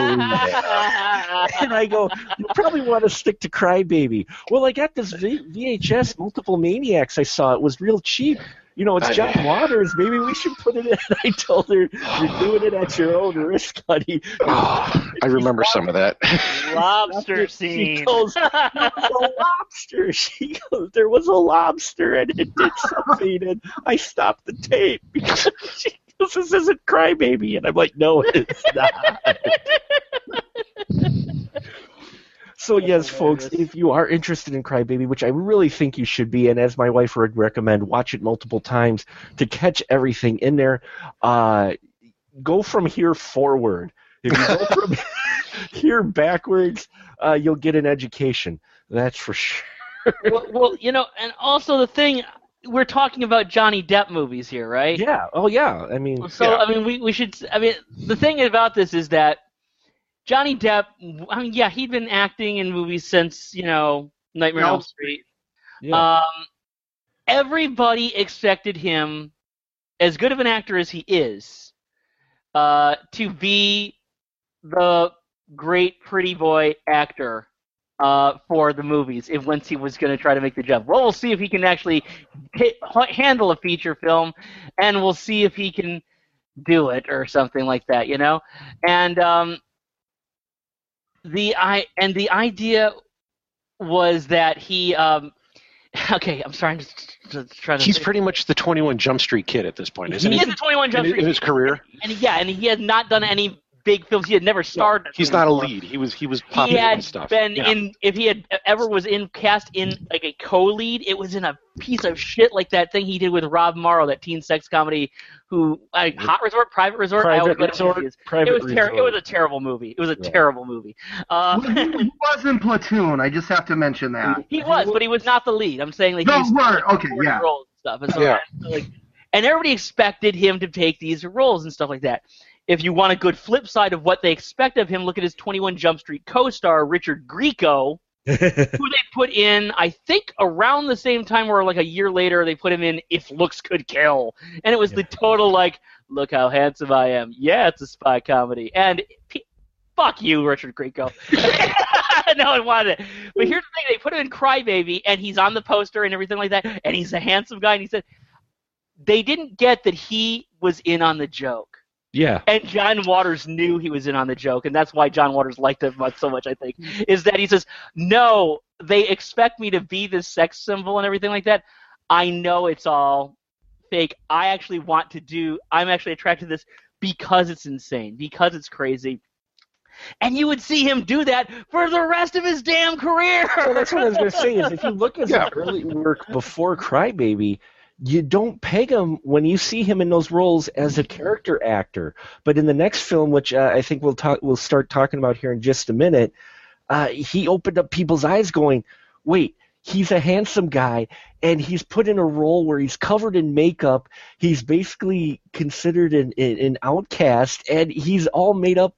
yeah. And I go, you probably want to stick to Crybaby. Well, I got this v- VHS, Multiple Maniacs I saw. It was real cheap. You know, it's John Waters. Maybe we should put it in. I told her, you're doing it at your own risk, honey. Oh, I remember some of that. Lobster scene. She goes, there was a lobster. She goes, there was a lobster, and it did something, and I stopped the tape because she goes, this isn't Crybaby. And I'm like, no, it's not. So yes, folks, if you are interested in Crybaby, which I really think you should be, and as my wife would recommend, watch it multiple times to catch everything in there. Uh, go from here forward. If you go from here backwards, uh, you'll get an education. That's for sure. well, well, you know, and also the thing, we're talking about Johnny Depp movies here, right? Yeah. Oh, yeah. I mean, so yeah. I mean, we we should. I mean, the thing about this is that Johnny Depp, I mean, yeah, he'd been acting in movies since, you know, Nightmare on Elm Street. Yeah. Um, everybody expected him, as good of an actor as he is, uh, to be the great pretty boy actor uh, for the movies if once he was going to try to make the jump. Well, we'll see if he can actually hit, handle a feature film, and we'll see if he can do it or something like that, you know? And... Um, The I and the idea was that he. Um, okay, I'm sorry. I'm just, just trying to. He's think. pretty much the twenty-one Jump Street kid at this point, isn't he? he? He is the twenty-one Jump in, Street in his career. And, and yeah, and he had not done any big films. He had never starred. No, he's not a lead. He was he was He popular had and stuff. been yeah. in. If he had ever was in cast in like a co-lead, it was in a piece of shit like that thing he did with Rob Morrow, that teen sex comedy. Who like Hot Resort, Private Resort? Private I always get Resort. confused. Private it was ter- Resort. It was a terrible movie. It was a Yeah. terrible movie. Uh, He was in Platoon. I just have to mention that. He was, but he was not the lead. I'm saying like No, he's word. Okay, yeah. roles and stuff. And so Yeah. like, and everybody expected him to take these roles and stuff like that. If you want a good flip side of what they expect of him, look at his twenty-one Jump Street co-star Richard Grieco, who they put in, I think, around the same time or like a year later, they put him in If Looks Could Kill. And it was yeah. the total, like, look how handsome I am. Yeah, it's a spy comedy. And p- fuck you, Richard Grieco. No one wanted it. But here's the thing. They put him in Crybaby, and he's on the poster and everything like that, and he's a handsome guy. And he said they didn't get that he was in on the joke. Yeah. And John Waters knew he was in on the joke, and that's why John Waters liked him so much, I think, is that he says, no, they expect me to be this sex symbol and everything like that. I know it's all fake. I actually want to do – I'm actually attracted to this because it's insane, because it's crazy. And you would see him do that for the rest of his damn career. Well, that's what I was going to say, is if you look at yeah. his early work before Crybaby – you don't peg him when you see him in those roles as a character actor. But in the next film, which uh, I think we'll talk, we'll start talking about here in just a minute, uh, he opened up people's eyes going, wait, he's a handsome guy, and he's put in a role where he's covered in makeup. He's basically considered an, an outcast, and he's all made up,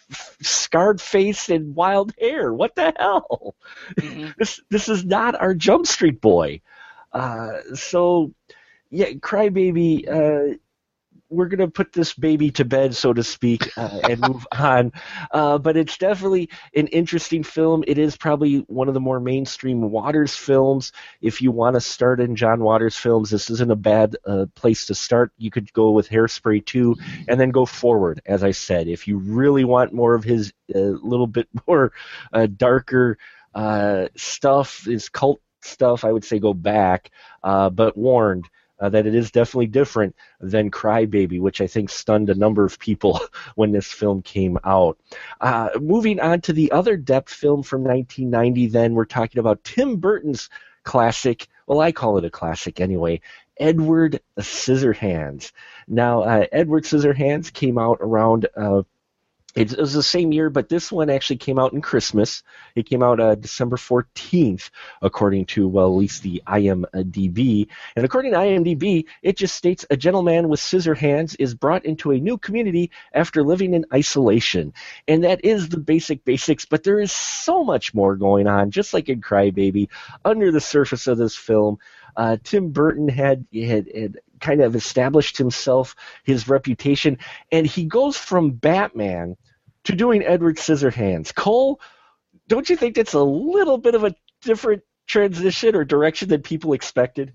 scarred face and wild hair. What the hell? Mm-hmm. This this is not our Jump Street boy. Uh, so, yeah, Crybaby, uh, we're going to put this baby to bed, so to speak, uh, and move on. Uh, but it's definitely an interesting film. It is probably one of the more mainstream Waters films. If you want to start in John Waters films, this isn't a bad uh, place to start. You could go with Hairspray two and then go forward, as I said. If you really want more of his a uh, little bit more uh, darker uh, stuff, his cult stuff, I would say go back, uh, but warned uh, that it is definitely different than Crybaby, which I think stunned a number of people when this film came out. Uh, moving on to the other depth film from nineteen ninety, then we're talking about Tim Burton's classic, well, I call it a classic anyway, Edward Scissorhands. Now, uh, Edward Scissorhands came out around uh, It was the same year, but this one actually came out in Christmas. It came out uh, December fourteenth, according to, well, at least the I M D B. And according to I M D B, it just states a gentleman with scissor hands is brought into a new community after living in isolation. And that is the basic basics, but there is so much more going on, just like in Crybaby. Under the surface of this film, uh, Tim Burton had had, had kind of established himself, his reputation, and he goes from Batman to doing Edward Scissorhands. Cole, don't you think that's a little bit of a different transition or direction than people expected?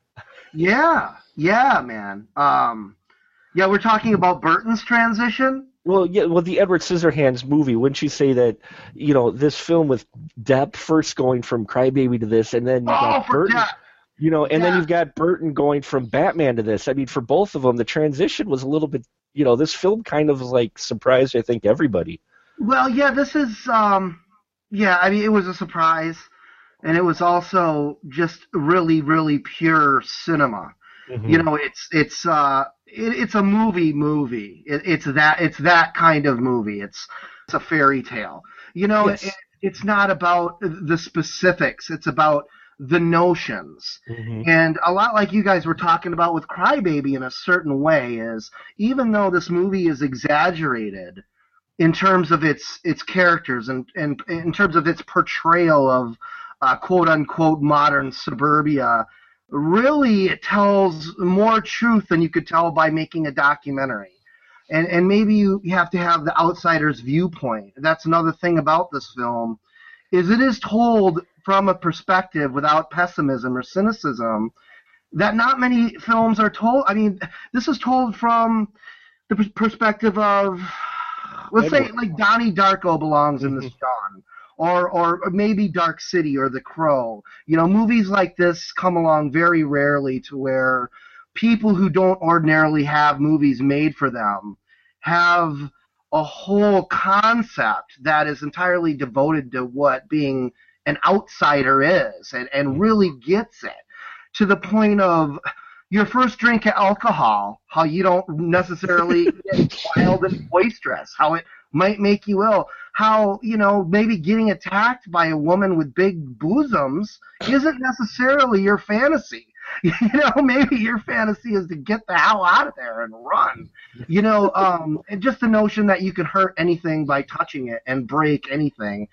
Yeah, yeah, man. Um, yeah, we're talking about Burton's transition. Well, yeah, well, the Edward Scissorhands movie. Wouldn't you say that, you know, this film with depth first going from Crybaby to this, and then you oh, got Burton. Depth. You know, and yeah. then you've got Burton going from Batman to this. I mean, for both of them, the transition was a little bit, you know, this film kind of like surprised, I think, everybody. Well, yeah, this is, um, yeah, I mean, it was a surprise, and it was also just really, really pure cinema. Mm-hmm. You know, it's it's uh, it, it's a movie movie. It, it's that it's that kind of movie. It's it's a fairy tale. You know, yes. it, it's not about the specifics. It's about the notions. Mm-hmm. And a lot like you guys were talking about with Crybaby in a certain way is, even though this movie is exaggerated in terms of its its characters and, and in terms of its portrayal of uh, quote-unquote modern suburbia, really it tells more truth than you could tell by making a documentary. And and maybe you, you have to have the outsider's viewpoint. That's another thing about this film, is it is told from a perspective without pessimism or cynicism that not many films are told. I mean, this is told from the perspective of, let's say, like Donnie Darko belongs in this genre, or or maybe Dark City or The Crow. You know, movies like this come along very rarely, to where people who don't ordinarily have movies made for them have a whole concept that is entirely devoted to what being an outsider is, and, and really gets it to the point of your first drink of alcohol, how you don't necessarily get wild and boisterous, how it might make you ill, how, you know, maybe getting attacked by a woman with big bosoms isn't necessarily your fantasy. You know, maybe your fantasy is to get the hell out of there and run. You know, um, and just the notion that you could hurt anything by touching it and break anything.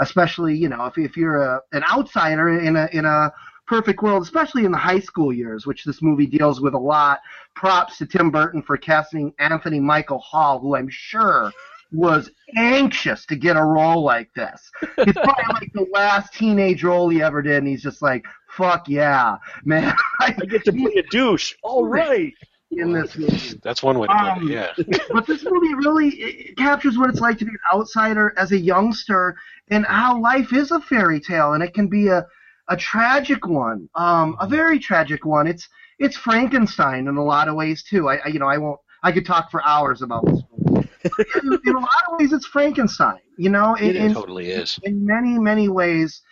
especially, you know, if if you're a an outsider in a in a perfect world, especially in the high school years, which this movie deals with a lot. Props to Tim Burton for casting Anthony Michael Hall, who I'm sure was anxious to get a role like this. It's probably like the last teenage role he ever did, and he's just like, fuck yeah, man. I get to be a douche. All right. In this movie. That's one way to Um, put it, yeah. But this movie really it captures what it's like to be an outsider as a youngster and how life is a fairy tale, and it can be a, a tragic one, um, a very tragic one. It's it's Frankenstein in a lot of ways too. I, I you know I won't I could talk for hours about this movie. in, in a lot of ways, it's Frankenstein. You know, in, It in, totally is. in many many ways.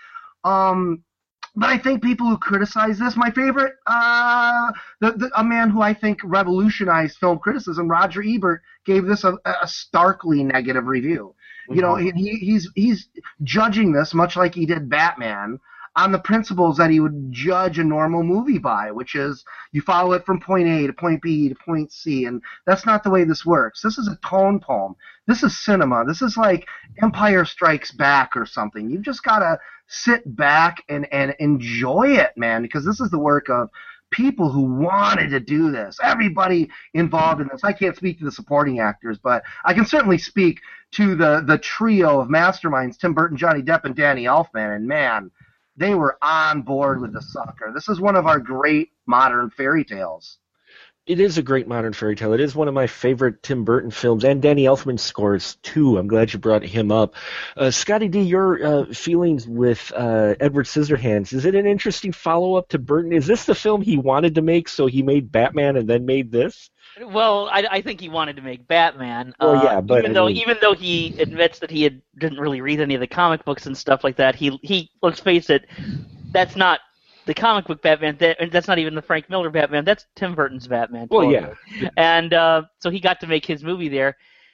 Um, But I think people who criticize this, my favorite, uh, the, the, a man who I think revolutionized film criticism, Roger Ebert, gave this a, a starkly negative review. Mm-hmm. You know, he, he's he's judging this much like he did Batman on the principles that he would judge a normal movie by, which is you follow it from point A to point B to point C, and that's not the way this works. This is a tone poem. This is cinema. This is like Empire Strikes Back or something. You've just got to sit back and, and enjoy it, man, because this is the work of people who wanted to do this. Everybody involved in this. I can't speak to the supporting actors, but I can certainly speak to the, the trio of masterminds, Tim Burton, Johnny Depp, and Danny Elfman, and man, they were on board with the sucker. This is one of our great modern fairy tales. It is a great modern fairy tale. It is one of my favorite Tim Burton films, and Danny Elfman scores too. I'm glad you brought him up. Uh, Scotty D, your uh, feelings with uh, Edward Scissorhands, is it an interesting follow-up to Burton? Is this the film he wanted to make, so he made Batman and then made this? Well, I, I think he wanted to make Batman. Well, uh, yeah, but even I though mean- even though he admits that he had, didn't really read any of the comic books and stuff like that, he he let's face it, that's not the comic book Batman. That, that's not even the Frank Miller Batman. That's Tim Burton's Batman. Well, totally. yeah. And uh, so he got to make his movie there.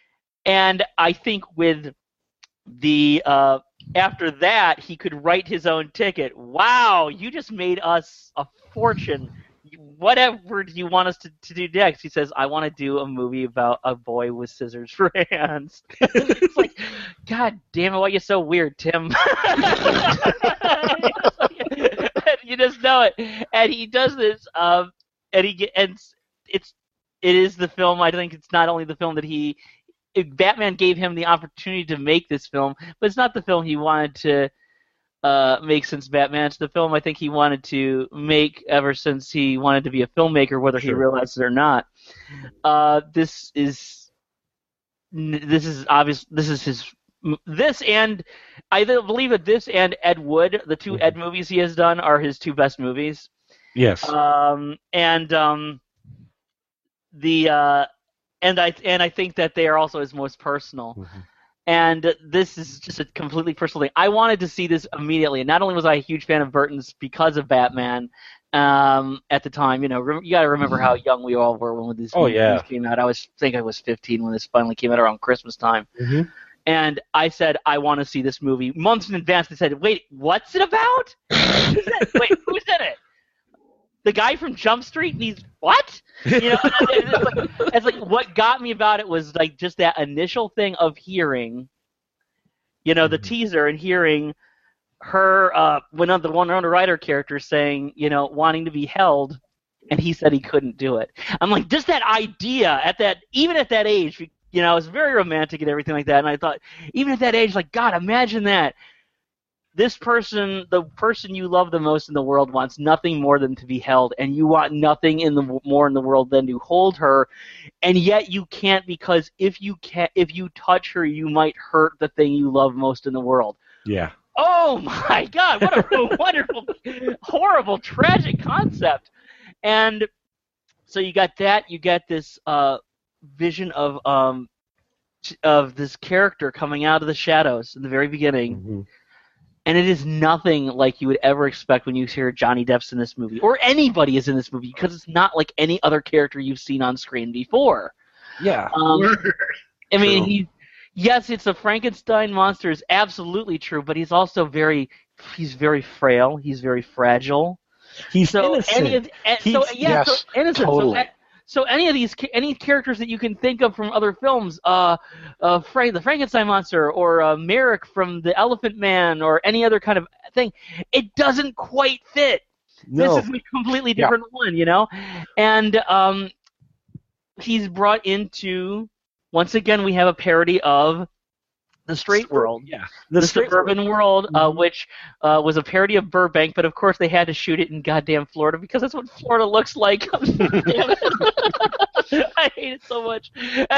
And I think with the uh, after that, he could write his own ticket. Wow, you just made us a fortune. Whatever do you want us to, to do next? He says, I want to do a movie about a boy with scissors for hands. It's like, God damn it, why are you so weird, Tim? You just know it. And he does this, um, and he get, and it's it is the film. I think it's not only the film that he Batman gave him the opportunity to make this film, but it's not the film he wanted to uh, make since Batman. It's the film I think he wanted to make ever since he wanted to be a filmmaker, whether he Sure. realized it or not. Uh, this is this is obvious. This is his. This and I believe that this and Ed Wood, the two Ed movies he has done, are his two best movies. Yes. Um, and um, the uh, and I and I think that they are also his most personal. Mhm. And this is just a completely personal thing. I wanted to see this immediately, and not only was I a huge fan of Burton's because of Batman um, at the time. You know, re- you got to remember how young we all were when these Oh, movies yeah. came out. I was think I was fifteen when this finally came out around Christmas time. Mhm. And I said, I want to see this movie. Months in advance, they said, wait, what's it about? Who's it? Wait, who's in it? The guy from Jump Street? And he's, what? You know, it's like, it's like what got me about it was like just that initial thing of hearing, you know, the Mhm. teaser and hearing her, uh, one of the Winona Ryder characters saying, you know, wanting to be held, and he said he couldn't do it. I'm like, just that idea at that, even at that age, you know, I was very romantic and everything like that, and I thought, even at that age, like, God, imagine that. This person, the person you love the most in the world, wants nothing more than to be held, and you want nothing in the more in the world than to hold her, and yet you can't because if you can, if you touch her, you might hurt the thing you love most in the world. Yeah. Oh my God! What a wonderful, horrible, tragic concept. And so you got that. You got this uh, vision of um of this character coming out of the shadows in the very beginning. Mhm. And it is nothing like you would ever expect when you hear Johnny Depp's in this movie, or anybody is in this movie, because it's not like any other character you've seen on screen before. Yeah. Um, I mean, True. he, yes, it's a Frankenstein monster is absolutely true, but he's also very, he's very frail. He's very fragile. He's So innocent. any of, and, so He's- yeah, yes, so innocent. totally. So, that, so any of these any characters that you can think of from other films, uh, uh, Frank the Frankenstein monster, or uh, Merrick from the Elephant Man, or any other kind of thing, it doesn't quite fit. No. This is a completely different yeah. one, you know, and um, he's brought into once again we have a parody of the straight world, yeah, the, the suburban world, world uh, which uh, was a parody of Burbank, but of course they had to shoot it in goddamn Florida because that's what Florida looks like. Damn it. I hate it so much.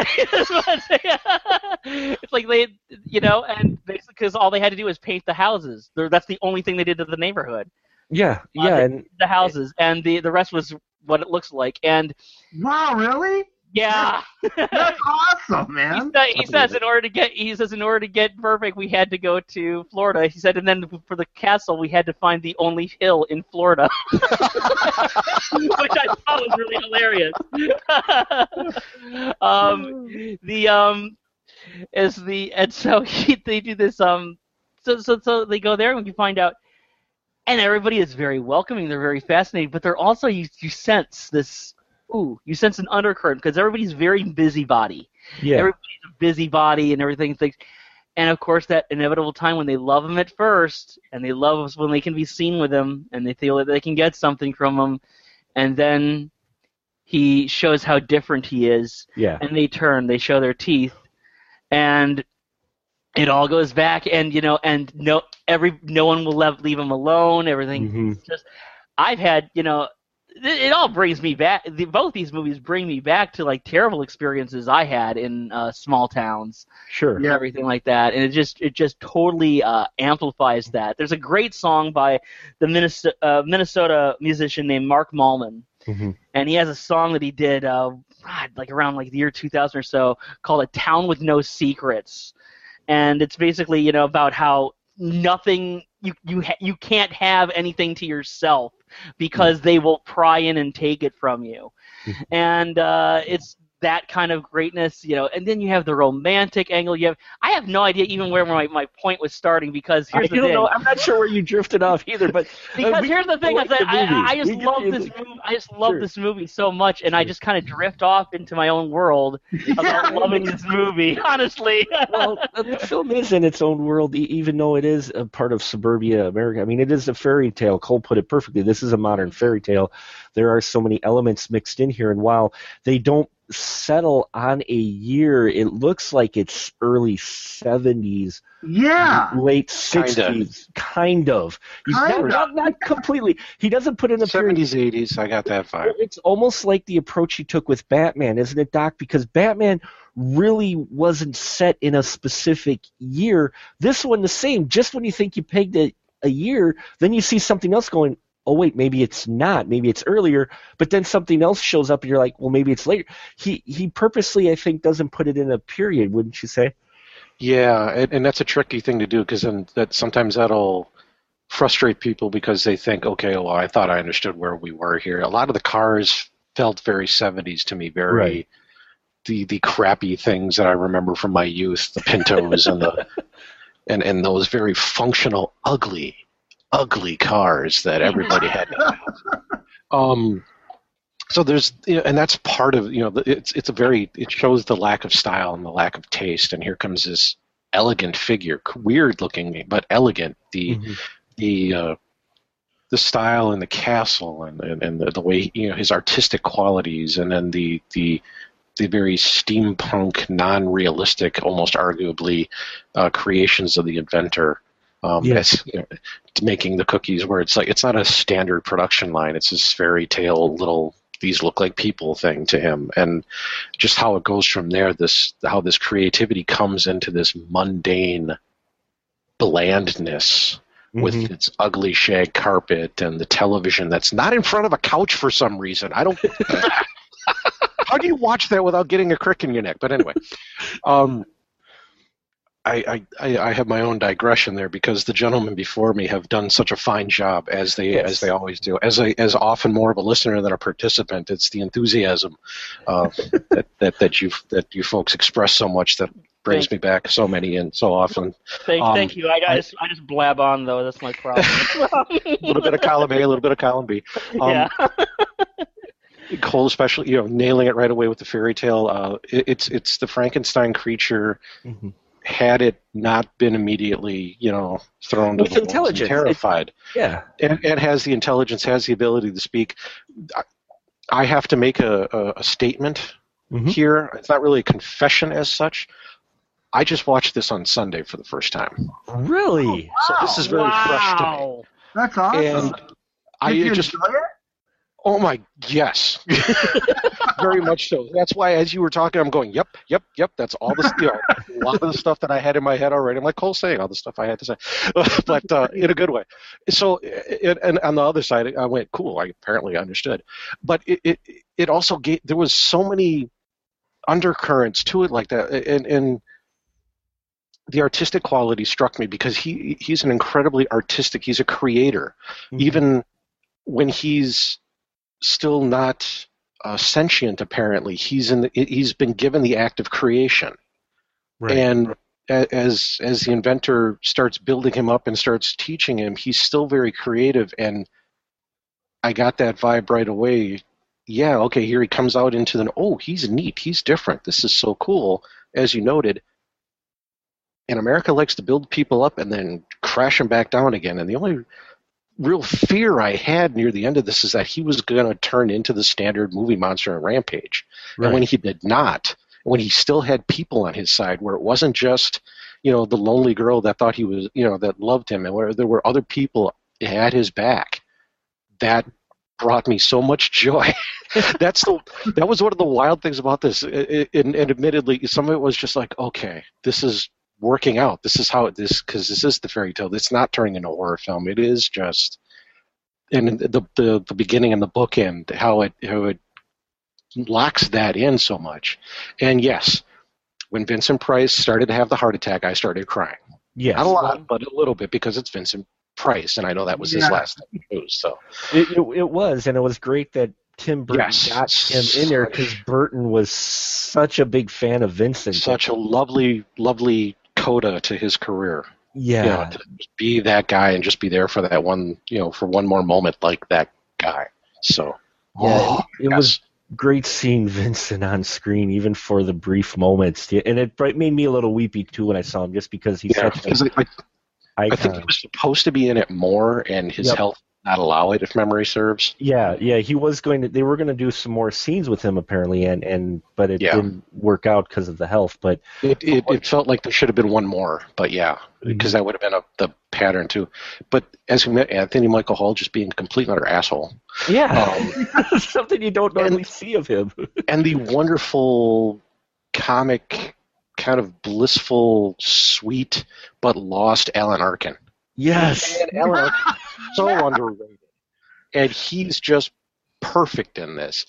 It's like they, you know, and basically because all they had to do was paint the houses. They're, that's the only thing they did to the neighborhood. Yeah, yeah, uh, and the houses, and the the rest was what it looks like. And wow, really? Yeah, that's awesome, man. He, he says in order to get he says in order to get Burbank, we had to go to Florida. He said, and then for the castle, we had to find the only hill in Florida, which I thought was really hilarious. um, the um, is the and so he, they do this um, so so so they go there and you find out, and everybody is very welcoming. They're very fascinating, but they're also you you sense this. Ooh, you sense an undercurrent because everybody's very busybody. Yeah. Everybody's a busybody and everything. And, of course, that inevitable time when they love him at first and they love us when they can be seen with him and they feel that they can get something from him. And then he shows how different he is. Yeah. And they turn. They show their teeth. And it all goes back. And, you know, and no every no one will leave, leave him alone. Everything. Mm-hmm. Just I've had, you know, it all brings me back. The, both these movies bring me back to like terrible experiences I had in uh, small towns, sure, and everything like that. And it just it just totally uh, amplifies that. There's a great song by the Minnesota, uh, Minnesota musician named Mark Mallman, mm-hmm. and he has a song that he did uh, like around like the year two thousand or so called "A Town with No Secrets," and it's basically you know about how nothing you you ha- you can't have anything to yourself because they will pry in and take it from you. And uh, it's that kind of greatness, you know, and then you have the romantic angle. You have I have no idea even where my, my point was starting because here's I the don't thing. know. I'm not sure where you drifted off either, but because uh, we, here's the thing like is that the I, I just we love this the... movie. I just love sure. this movie so much, and I just kind of drift off into my own world about loving this movie. Honestly, well, the film is in its own world, even though it is a part of suburbia America. I mean, it is a fairy tale. Cole put it perfectly. This is a modern fairy tale. There are so many elements mixed in here, and while they don't settle on a year, it looks like it's early seventies, yeah, late sixties, kind of. He's kind not, of. Not, not completely. He doesn't put in the seventies, eighties. I got that vibe. It's almost like the approach he took with Batman, isn't it, Doc? Because Batman really wasn't set in a specific year. This one the same. Just when you think you pegged it a year, then you see something else going, oh, wait, maybe it's not. Maybe it's earlier. But then something else shows up, and you're like, well, maybe it's later. He he purposely, I think, doesn't put it in a period, wouldn't you say? Yeah, and, and that's a tricky thing to do because then that sometimes that'll frustrate people because they think, okay, well, I thought I understood where we were here. A lot of the cars felt very seventies to me, very right. the the crappy things that I remember from my youth, the Pintos and the and, and those very functional, ugly, ugly cars that everybody had. Um, so there's, you know, and that's part of, you know, it's it's a very, it shows the lack of style and the lack of taste. And here comes this elegant figure, weird looking but elegant. The Mm-hmm. the uh, the style and the castle and and, and the, the way, you know, his artistic qualities, and then the the the very steampunk, non-realistic, almost arguably, uh, creations of the inventor. Um, Yes. you know, making the cookies, where it's like it's not a standard production line. It's this fairy tale little these look like people thing to him, and just how it goes from there. This how this creativity comes into this mundane blandness with Mhm. its ugly shag carpet and the television that's not in front of a couch for some reason. I don't. How do you watch that without getting a crick in your neck? But anyway. Um, I, I, I have my own digression there because the gentlemen before me have done such a fine job, as they Yes. as they always do. As a, as often more of a listener than a participant, it's the enthusiasm uh, that, that that you that you folks express so much that brings Thank me back so many and so often. thank, Um, thank you. I, I I- just I just blab on though. That's my problem. A little bit of column A, a little bit of column B. Um, yeah. Cole, especially, you know, nailing it right away with the fairy tale. Uh, it, it's it's the Frankenstein creature. Mm-hmm. Had it not been immediately, you know, thrown to it's the wolves and intelligence. terrified, It's, yeah, and, and has the intelligence, has the ability to speak. I, I have to make a, a, a statement mm-hmm. here. It's not really a confession as such. I just watched this on Sunday for the first time. Really? Oh, wow. So this is very wow. fresh to me. That's awesome. And Did I you just, enjoy it? oh my, yes, very much so. That's why, as you were talking, I'm going, yep, yep, yep. That's all the, you know, a lot of the stuff that I had in my head already. I'm like Cole saying all the stuff I had to say, but uh, in a good way. So, it, and on the other side, I went, cool. I apparently understood, but it it, it also gave, there was so many undercurrents to it like that, and and. The artistic quality struck me because he he's an incredibly artistic, he's a creator. Mm-hmm. Even when he's still not uh, sentient, apparently, he's in the, he's been given the act of creation. Right. And as as the inventor starts building him up and starts teaching him, he's still very creative, and I got that vibe right away. Yeah, okay, here he comes out into the, oh, he's neat, he's different, this is so cool, as you noted. And America likes to build people up and then crash them back down again. And the only real fear I had near the end of this is that he was going to turn into the standard movie monster in Rampage. Right. And when he did not, when he still had people on his side, where it wasn't just, you know, the lonely girl that thought he was, you know, that loved him, and where there were other people at his back, that brought me so much joy. That's the that was one of the wild things about this. It, it, and, and admittedly, some of it was just like, okay, this is working out. This is how it is, because this is the fairy tale. It's not turning into a horror film. It is just, and the the the beginning and the bookend, how it how it locks that in so much. And yes, when Vincent Price started to have the heart attack, I started crying. Yes. Not a lot, but a little bit, because it's Vincent Price, and I know that was his yeah. last news. So it, it it was, and it was great that Tim Burton yes. got him in there, because Burton was such a big fan of Vincent. Such a lovely, lovely coda to his career. Yeah, you know, to be that guy and just be there for that one, you know, for one more moment like that guy. So yeah, oh, it, it yes. was great seeing Vincent on screen, even for the brief moments. And it made me a little weepy too when I saw him, just because he's yeah, such a I, I, I think he was supposed to be in it more, and his yep. health did not allow it, if memory serves. Yeah, yeah, he was going to. They were going to do some more scenes with him apparently, and, and but it yeah. didn't work out because of the health. But it, it it felt like there should have been one more. But yeah, because mm-hmm. that would have been a, the pattern too. But as we met, Anthony Michael Hall just being a complete and utter asshole. Yeah, um, something you don't normally and, see of him. And the wonderful comic, kind of blissful, sweet but lost Alan Arkin. Yes, and Alan Arkin is so yeah. underrated, and he's just perfect in this.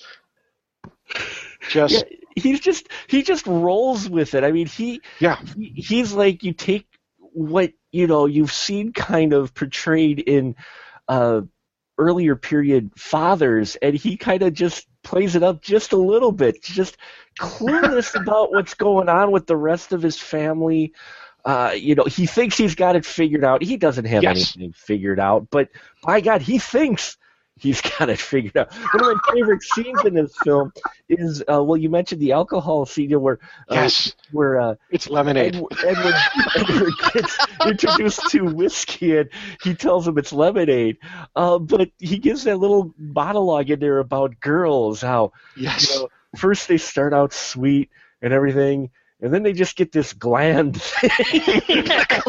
Just yeah, he's just he just rolls with it. I mean, he yeah he, he's like, you take what you know you've seen kind of portrayed in uh, earlier period fathers, and he kind of just plays it up just a little bit, just clueless about what's going on with the rest of his family. Uh, you know, he thinks he's got it figured out. He doesn't have yes. anything figured out, but by God, he thinks he's got it figured out. One of my favorite scenes in this film is, uh, well, you mentioned the alcohol scene where, uh, yes, where uh, it's lemonade. Edward, Edward, Edward gets introduced to whiskey, and he tells him it's lemonade. Uh, but he gives that little monologue in there about girls, how yes. you know, first they start out sweet and everything, and then they just get this gland thing.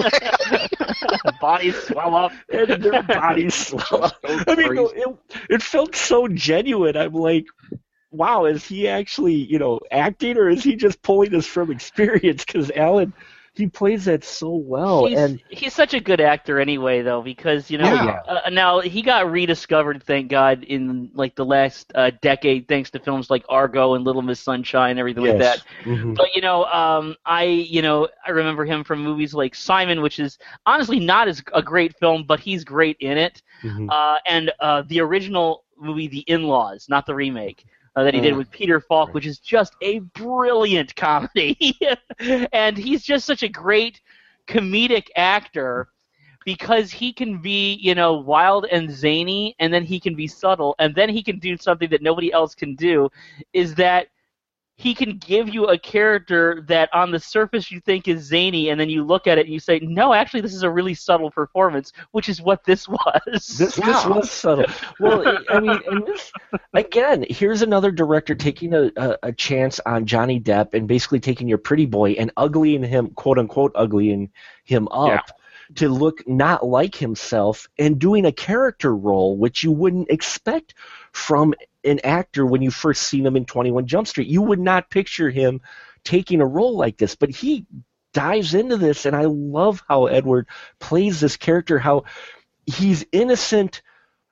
Bodies swell up. And their bodies swell up. I mean, it, it felt so genuine. I'm like, wow, is he actually, you know, acting, or is he just pulling this from experience? Because Alan, he plays that so well. He's, and he's such a good actor anyway, though, because, you know, yeah. uh, now he got rediscovered, thank God, in, like, the last uh, decade, thanks to films like Argo and Little Miss Sunshine and everything yes. like that. Mm-hmm. But, you know, um, I, you know, I remember him from movies like Simon, which is honestly not as a great film, but he's great in it. Mm-hmm. Uh, and uh, the original movie, The In-Laws, not the remake. Uh, that he did with Peter Falk, which is just a brilliant comedy. And he's just such a great comedic actor. because he can be, you know, wild and zany, and then he can be subtle, and then he can do something that nobody else can do, is that he can give you a character that on the surface you think is zany, and then you look at it and you say, no, actually, this is a really subtle performance, which is what this was. This, wow. this was subtle. Well, I mean, and this, again, here's another director taking a, a, a chance on Johnny Depp and basically taking your pretty boy and uglying him, quote-unquote, uglying him up yeah. to look not like himself and doing a character role, which you wouldn't expect from an actor when you first seen him in twenty-one Jump Street. You would not picture him taking a role like this, but he dives into this, and I love how Edward plays this character, how he's innocent,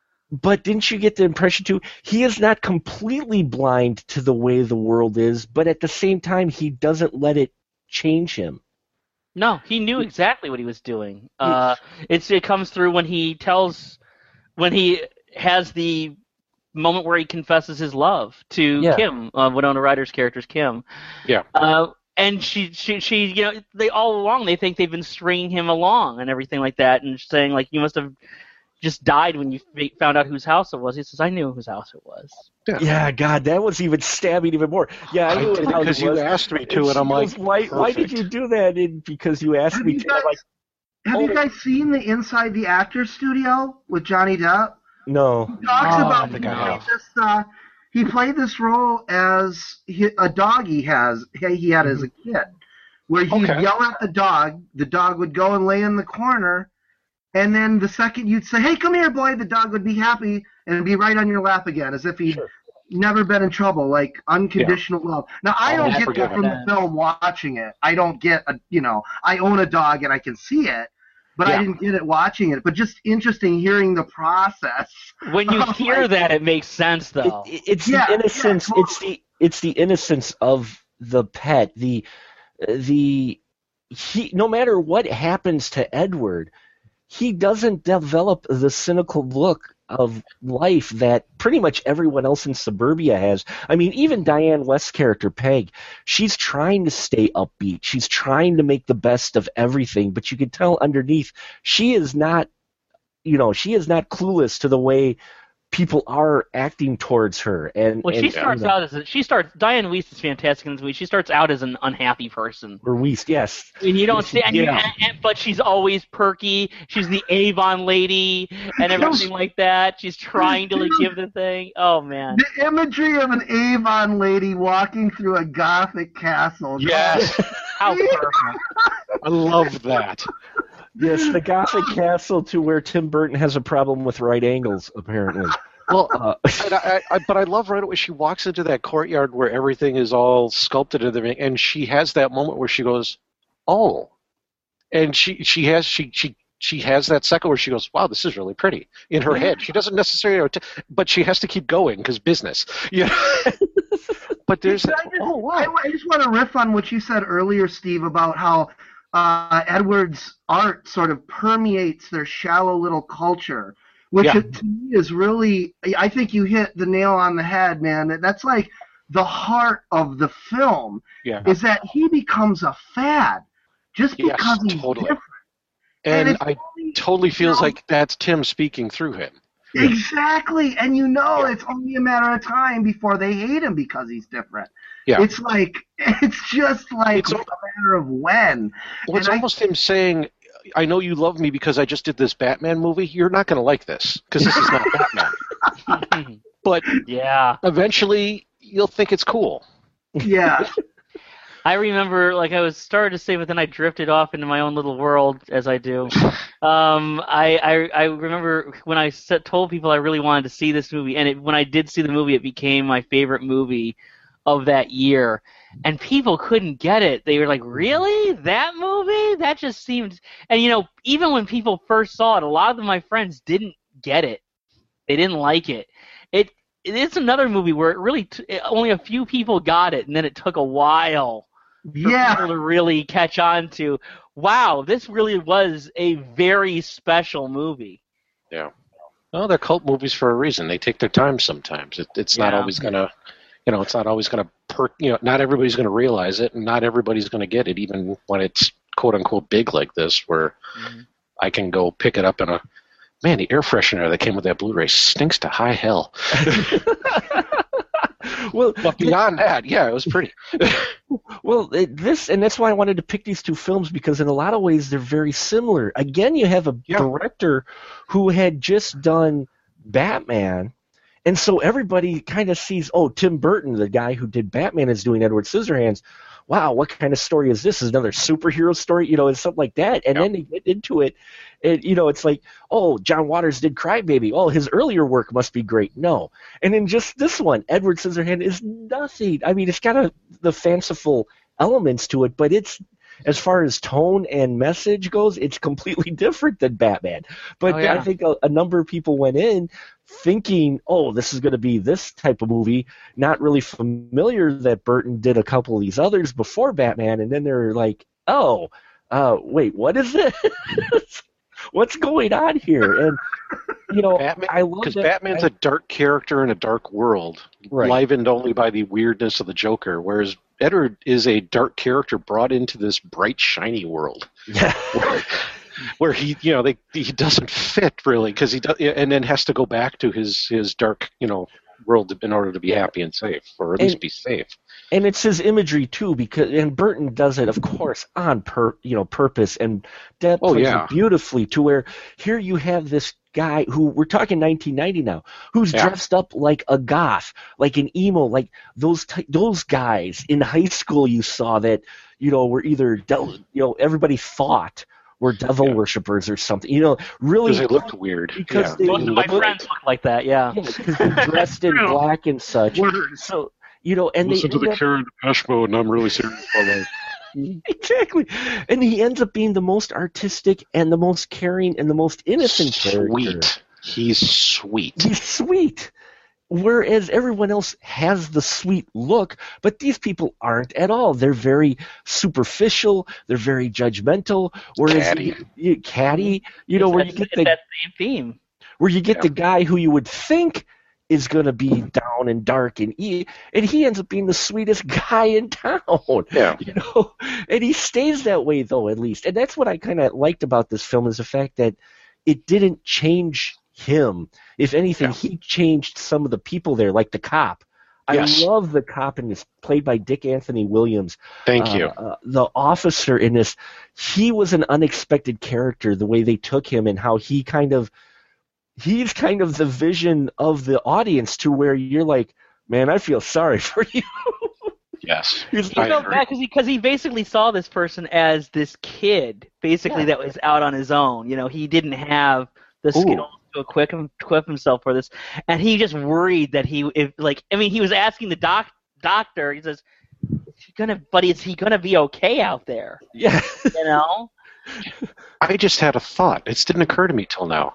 but didn't you get the impression too, he is not completely blind to the way the world is, but at the same time, he doesn't let it change him. No, he knew exactly what he was doing. Uh, it's it comes through when he tells, when he has the moment where he confesses his love to yeah. Kim, uh, Winona Ryder's character's Kim. Yeah. Uh, and she, she, she, you know, they all along they think they've been stringing him along and everything like that, and saying like, you must have just died when you found out whose house it was. He says, I knew whose house it was. Yeah, yeah God, that was even stabbing even more. Yeah, I, I knew did, it because you was. asked me to, and, and I'm like, goes, why, why did you do that? And because you asked have me you to. Guys, like, have oh. you guys seen the Inside the Actors Studio with Johnny Depp? No. He talks oh, about I think he, I played this, uh, he played this role as he, a dog he has he, he had as a kid, where he'd okay. yell at the dog, the dog would go and lay in the corner, and then the second you'd say, hey, come here, boy, the dog would be happy and be right on your lap again, as if he'd sure. never been in trouble, like unconditional yeah. love. Now, I I'll don't get that from the film watching it. I don't get, a, you know, I own a dog and I can see it, but yeah. I didn't get it watching it. But just interesting hearing the process. When you hear like, that, it makes sense, though. It, it's yeah, the innocence. Yeah, totally. It's the it's the innocence of the pet. The the he. No matter what happens to Edward, he doesn't develop the cynical look of life that pretty much everyone else in suburbia has. I mean, even Diane West's character, Peg, she's trying to stay upbeat. She's trying to make the best of everything, but you can tell underneath she is not, you know, she is not clueless to the way people are acting towards her. And well, and, she starts you know, out as a, she starts. Diane Wiest is fantastic in this movie. She starts out as an unhappy person. Or Wiest, yes. And you don't see, and yeah. you, and, and, but she's always perky. She's the Avon lady and everything like that. She's trying to like give the thing. Oh man, the imagery of an Avon lady walking through a Gothic castle. Yes, how perfect. I love that. Yes, the Gothic castle to where Tim Burton has a problem with right angles, apparently. Well, uh, and I, I, but I love right away she walks into that courtyard where everything is all sculpted and everything, and she has that moment where she goes, "Oh," and she she has she she she has that second where she goes, "Wow, this is really pretty," in her head. She doesn't necessarily, but she has to keep going because business. Yeah. But there's I just, oh wow. I, I just want to riff on what you said earlier, Steve, about how uh, Edward's art sort of permeates their shallow little culture, which Yeah. to me is really, I think you hit the nail on the head, man. That's like the heart of the film, Yeah. is that he becomes a fad just Yes, because he's totally. different. And it's I only, totally feels you know, like that's Tim speaking through him. Exactly, and you know Yeah. it's only a matter of time before they hate him because he's different. Yeah. It's like, it's just like It's a matter of when. Well, it's And I- almost him saying, I know you love me because I just did this Batman movie. You're not going to like this because this is not Batman. But Yeah. eventually, you'll think it's cool. Yeah. I remember, like, I was starting to say, but then I drifted off into my own little world, as I do. Um, I, I I remember when I set, told people I really wanted to see this movie, and it, when I did see the movie, it became my favorite movie of that year. And people couldn't get it. They were like, really? That movie? That just seemed... And, you know, even when people first saw it, a lot of my friends didn't get it. They didn't like it. It It's another movie where it really... T- only a few people got it, and then it took a while for Yeah. people to really catch on to, wow, this really was a very special movie. Yeah. Well, they're cult movies for a reason. They take their time sometimes. It, it's not Yeah. always going to... You know, it's not always going to perk. You know, not everybody's going to realize it, and not everybody's going to get it, even when it's quote unquote big like this. Where, Mm-hmm. I can go pick it up in a. Man, the air freshener that came with that Blu-ray stinks to high hell. Well, but beyond that, yeah, it was pretty. Well, it, this, and that's why I wanted to pick these two films, because in a lot of ways they're very similar. Again, you have a Yeah. director who had just done Batman, and so everybody kind of sees, oh, Tim Burton, the guy who did Batman, is doing Edward Scissorhands. Wow, what kind of story is this? Is another superhero story? You know, it's something like that. And Yeah. then they get into it, and, you know, it's like, oh, John Waters did Crybaby. Oh, his earlier work must be great. No. And then just this one, Edward Scissorhands, is nothing. I mean, it's got a, the fanciful elements to it, but it's, as far as tone and message goes, it's completely different than Batman. But Oh, yeah. I think a, a number of people went in thinking, oh, this is going to be this type of movie, not really familiar that Burton did a couple of these others before Batman, and then they're like, oh, uh, wait, what is this? What's going on here? And, you know, Batman, I love because that. Batman's I- a dark character in a dark world, Right. livened only by the weirdness of the Joker, whereas Edward is a dark character brought into this bright, shiny world. Yeah. where, where he, you know, they, he doesn't fit really, because he does, and then has to go back to his his dark, you know, world in order to be happy and safe, or at least And- be safe. And it's his imagery too, because and Burton does it, of course, on per you know purpose, and that Oh, plays yeah. it beautifully. To where here you have this guy who, we're talking nineteen ninety now, who's Yeah. dressed up like a goth, like an emo, like those ty- those guys in high school you saw that, you know, were either del- you know everybody thought were devil Yeah. worshippers or something, you know, really Because they looked weird. because yeah. they Most of my look- friends look like that, yeah. yeah, because they're dressed in black and such. So you know, and they end up- Karen Depeche Mode, and I'm really serious about that. Exactly. And he ends up being the most artistic and the most caring and the most innocent character. Sweet. He's sweet. He's sweet. Whereas everyone else has the sweet look, but these people aren't at all. They're very superficial. They're very judgmental. Whereas Catty. You, you, catty, you know, where you It's get that- the that same theme. where you get Yeah. the guy who you would think is going to be down and dark and e, and he ends up being the sweetest guy in town. Yeah. You know, and he stays that way though, at least. And that's what I kind of liked about this film, is the fact that it didn't change him. If anything, Yeah. he changed some of the people there, like the cop. Yes. I love the cop in this, played by Dick Anthony Williams. Thank Uh, you. uh, the officer in this, he was an unexpected character, the way they took him and how he kind of, he's kind of the vision of the audience, to where you're like, man, I feel sorry for you. Yes. He's You I know, agree. because he, because he basically saw this person as this kid, basically, Yeah. that was out on his own. You know, he didn't have the Ooh. skills to equip him, equip himself for this, and he just worried that he, if like, I mean, he was asking the doc doctor. He says, "Is he gonna, buddy? Is he gonna be okay out there?" yeah. You know. I just had a thought. It didn't occur to me till now.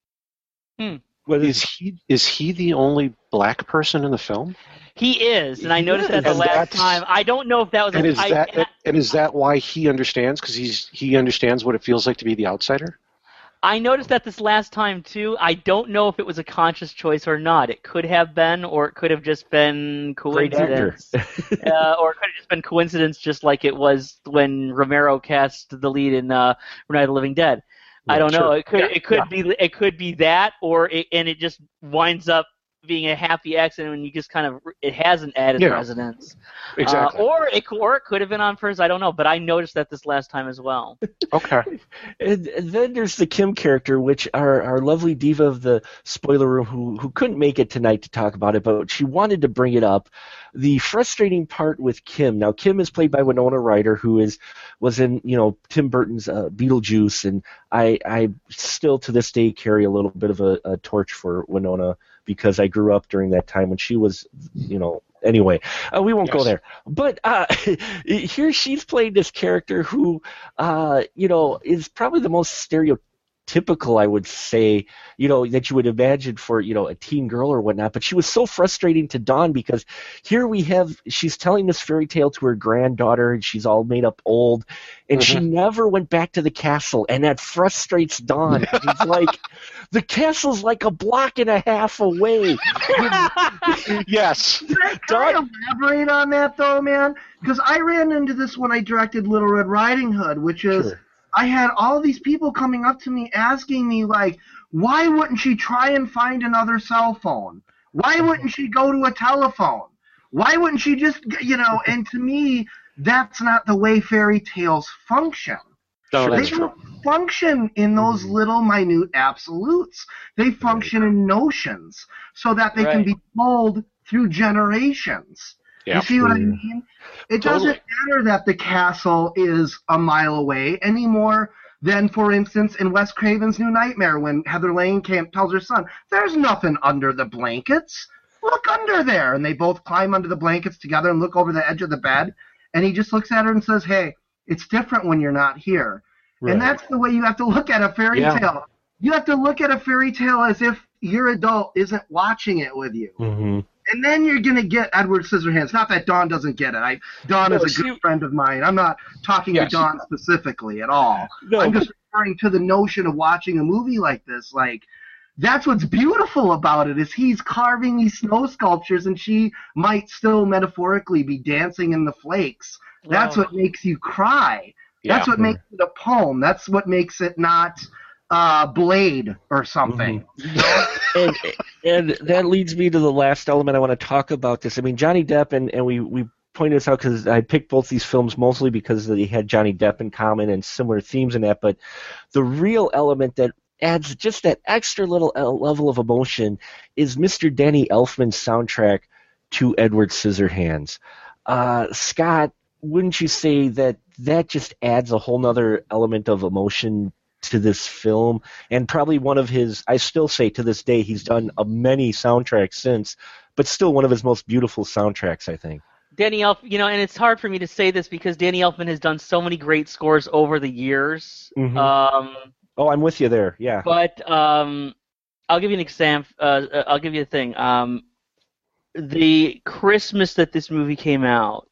What Is he is he the only black person in the film? He is, and I He noticed is. that the And last that's- time. I don't know if that was. And a, is I- that and is that why he understands? Because he's he understands what it feels like to be the outsider. I noticed that this last time too. I don't know if it was a conscious choice or not. It could have been, or it could have just been Great actor. coincidence, uh, or it could have just been coincidence, just like it was when Romero cast the lead in uh, Night of the Living Dead. I Yeah, don't know. sure. It could Yeah, it could yeah. be it could be that, or it, and it just winds up being a happy accident when you just kind of it has an added Yeah. resonance. Exactly. Uh, or it or it could have been on first. I don't know, but I noticed that this last time as well. Okay. And, and then there's the Kim character, which our, our lovely diva of the spoiler room, who who couldn't make it tonight to talk about it, but she wanted to bring it up. The frustrating part with Kim. Now, Kim is played by Winona Ryder, who is was in you know Tim Burton's uh, Beetlejuice, and I I still to this day carry a little bit of a, a torch for Winona, because I grew up during that time when she was, you know. Anyway, uh, we won't go Yes. there. But uh, here she's playing this character who, uh, you know, is probably the most stereotypical, I would say, you know, that you would imagine for, you know, a teen girl or whatnot. But she was so frustrating to Dawn, because here we have, she's telling this fairy tale to her granddaughter, and she's all made up old, and she never went back to the castle, and that frustrates Dawn. She's like, the castle's like a block and a half away. Yes. Can I, can I elaborate on that though, man? Because I ran into this when I directed Little Red Riding Hood, which is Sure. I had all these people coming up to me asking me, like, why wouldn't she try and find another cell phone? Why wouldn't she go to a telephone? Why wouldn't she just, you know, and to me, that's not the way fairy tales function. No, They that's don't true. function in those little minute absolutes. They function in notions so that they can Right. be told through generations. Yeah. You see what I True. mean? It Totally. doesn't matter that the castle is a mile away any more than, for instance, in Wes Craven's New Nightmare when Heather Langenkamp tells her son, there's nothing under the blankets. Look under there. And they both climb under the blankets together and look over the edge of the bed. And he just looks at her and says, hey, it's different when you're not here. Right. And that's the way you have to look at a fairy Yeah. tale. You have to look at a fairy tale as if your adult isn't watching it with you. Mm-hmm. And then you're going to get Edward Scissorhands. Not that Dawn doesn't get it. I, Dawn No, is a she- good friend of mine. I'm not talking Yes. to Dawn specifically at all. No, I'm just referring to the notion of watching a movie like this. Like, that's what's beautiful about it is he's carving these snow sculptures and she might still metaphorically be dancing in the flakes. That's Wow. what makes you cry. Yeah. That's what makes it a poem. That's what makes it not uh, Blade or something. and and that leads me to the last element I want to talk about this. I mean, Johnny Depp, and, and we, we pointed this out because I picked both these films mostly because they had Johnny Depp in common and similar themes in that, but the real element that adds just that extra little el- level of emotion is Mister Danny Elfman's soundtrack to Edward Scissorhands. Uh, Scott, wouldn't you say that that just adds a whole nother element of emotion to this film, and probably one of his, I still say to this day, he's done a many soundtracks since, but still one of his most beautiful soundtracks, I think. Danny Elf, you know, and it's hard for me to say this because Danny Elfman has done so many great scores over the years. Mhm. Um, Oh, I'm with you there, yeah. but um, I'll give you an example. Uh, I'll give you a thing. Um, the Christmas that this movie came out,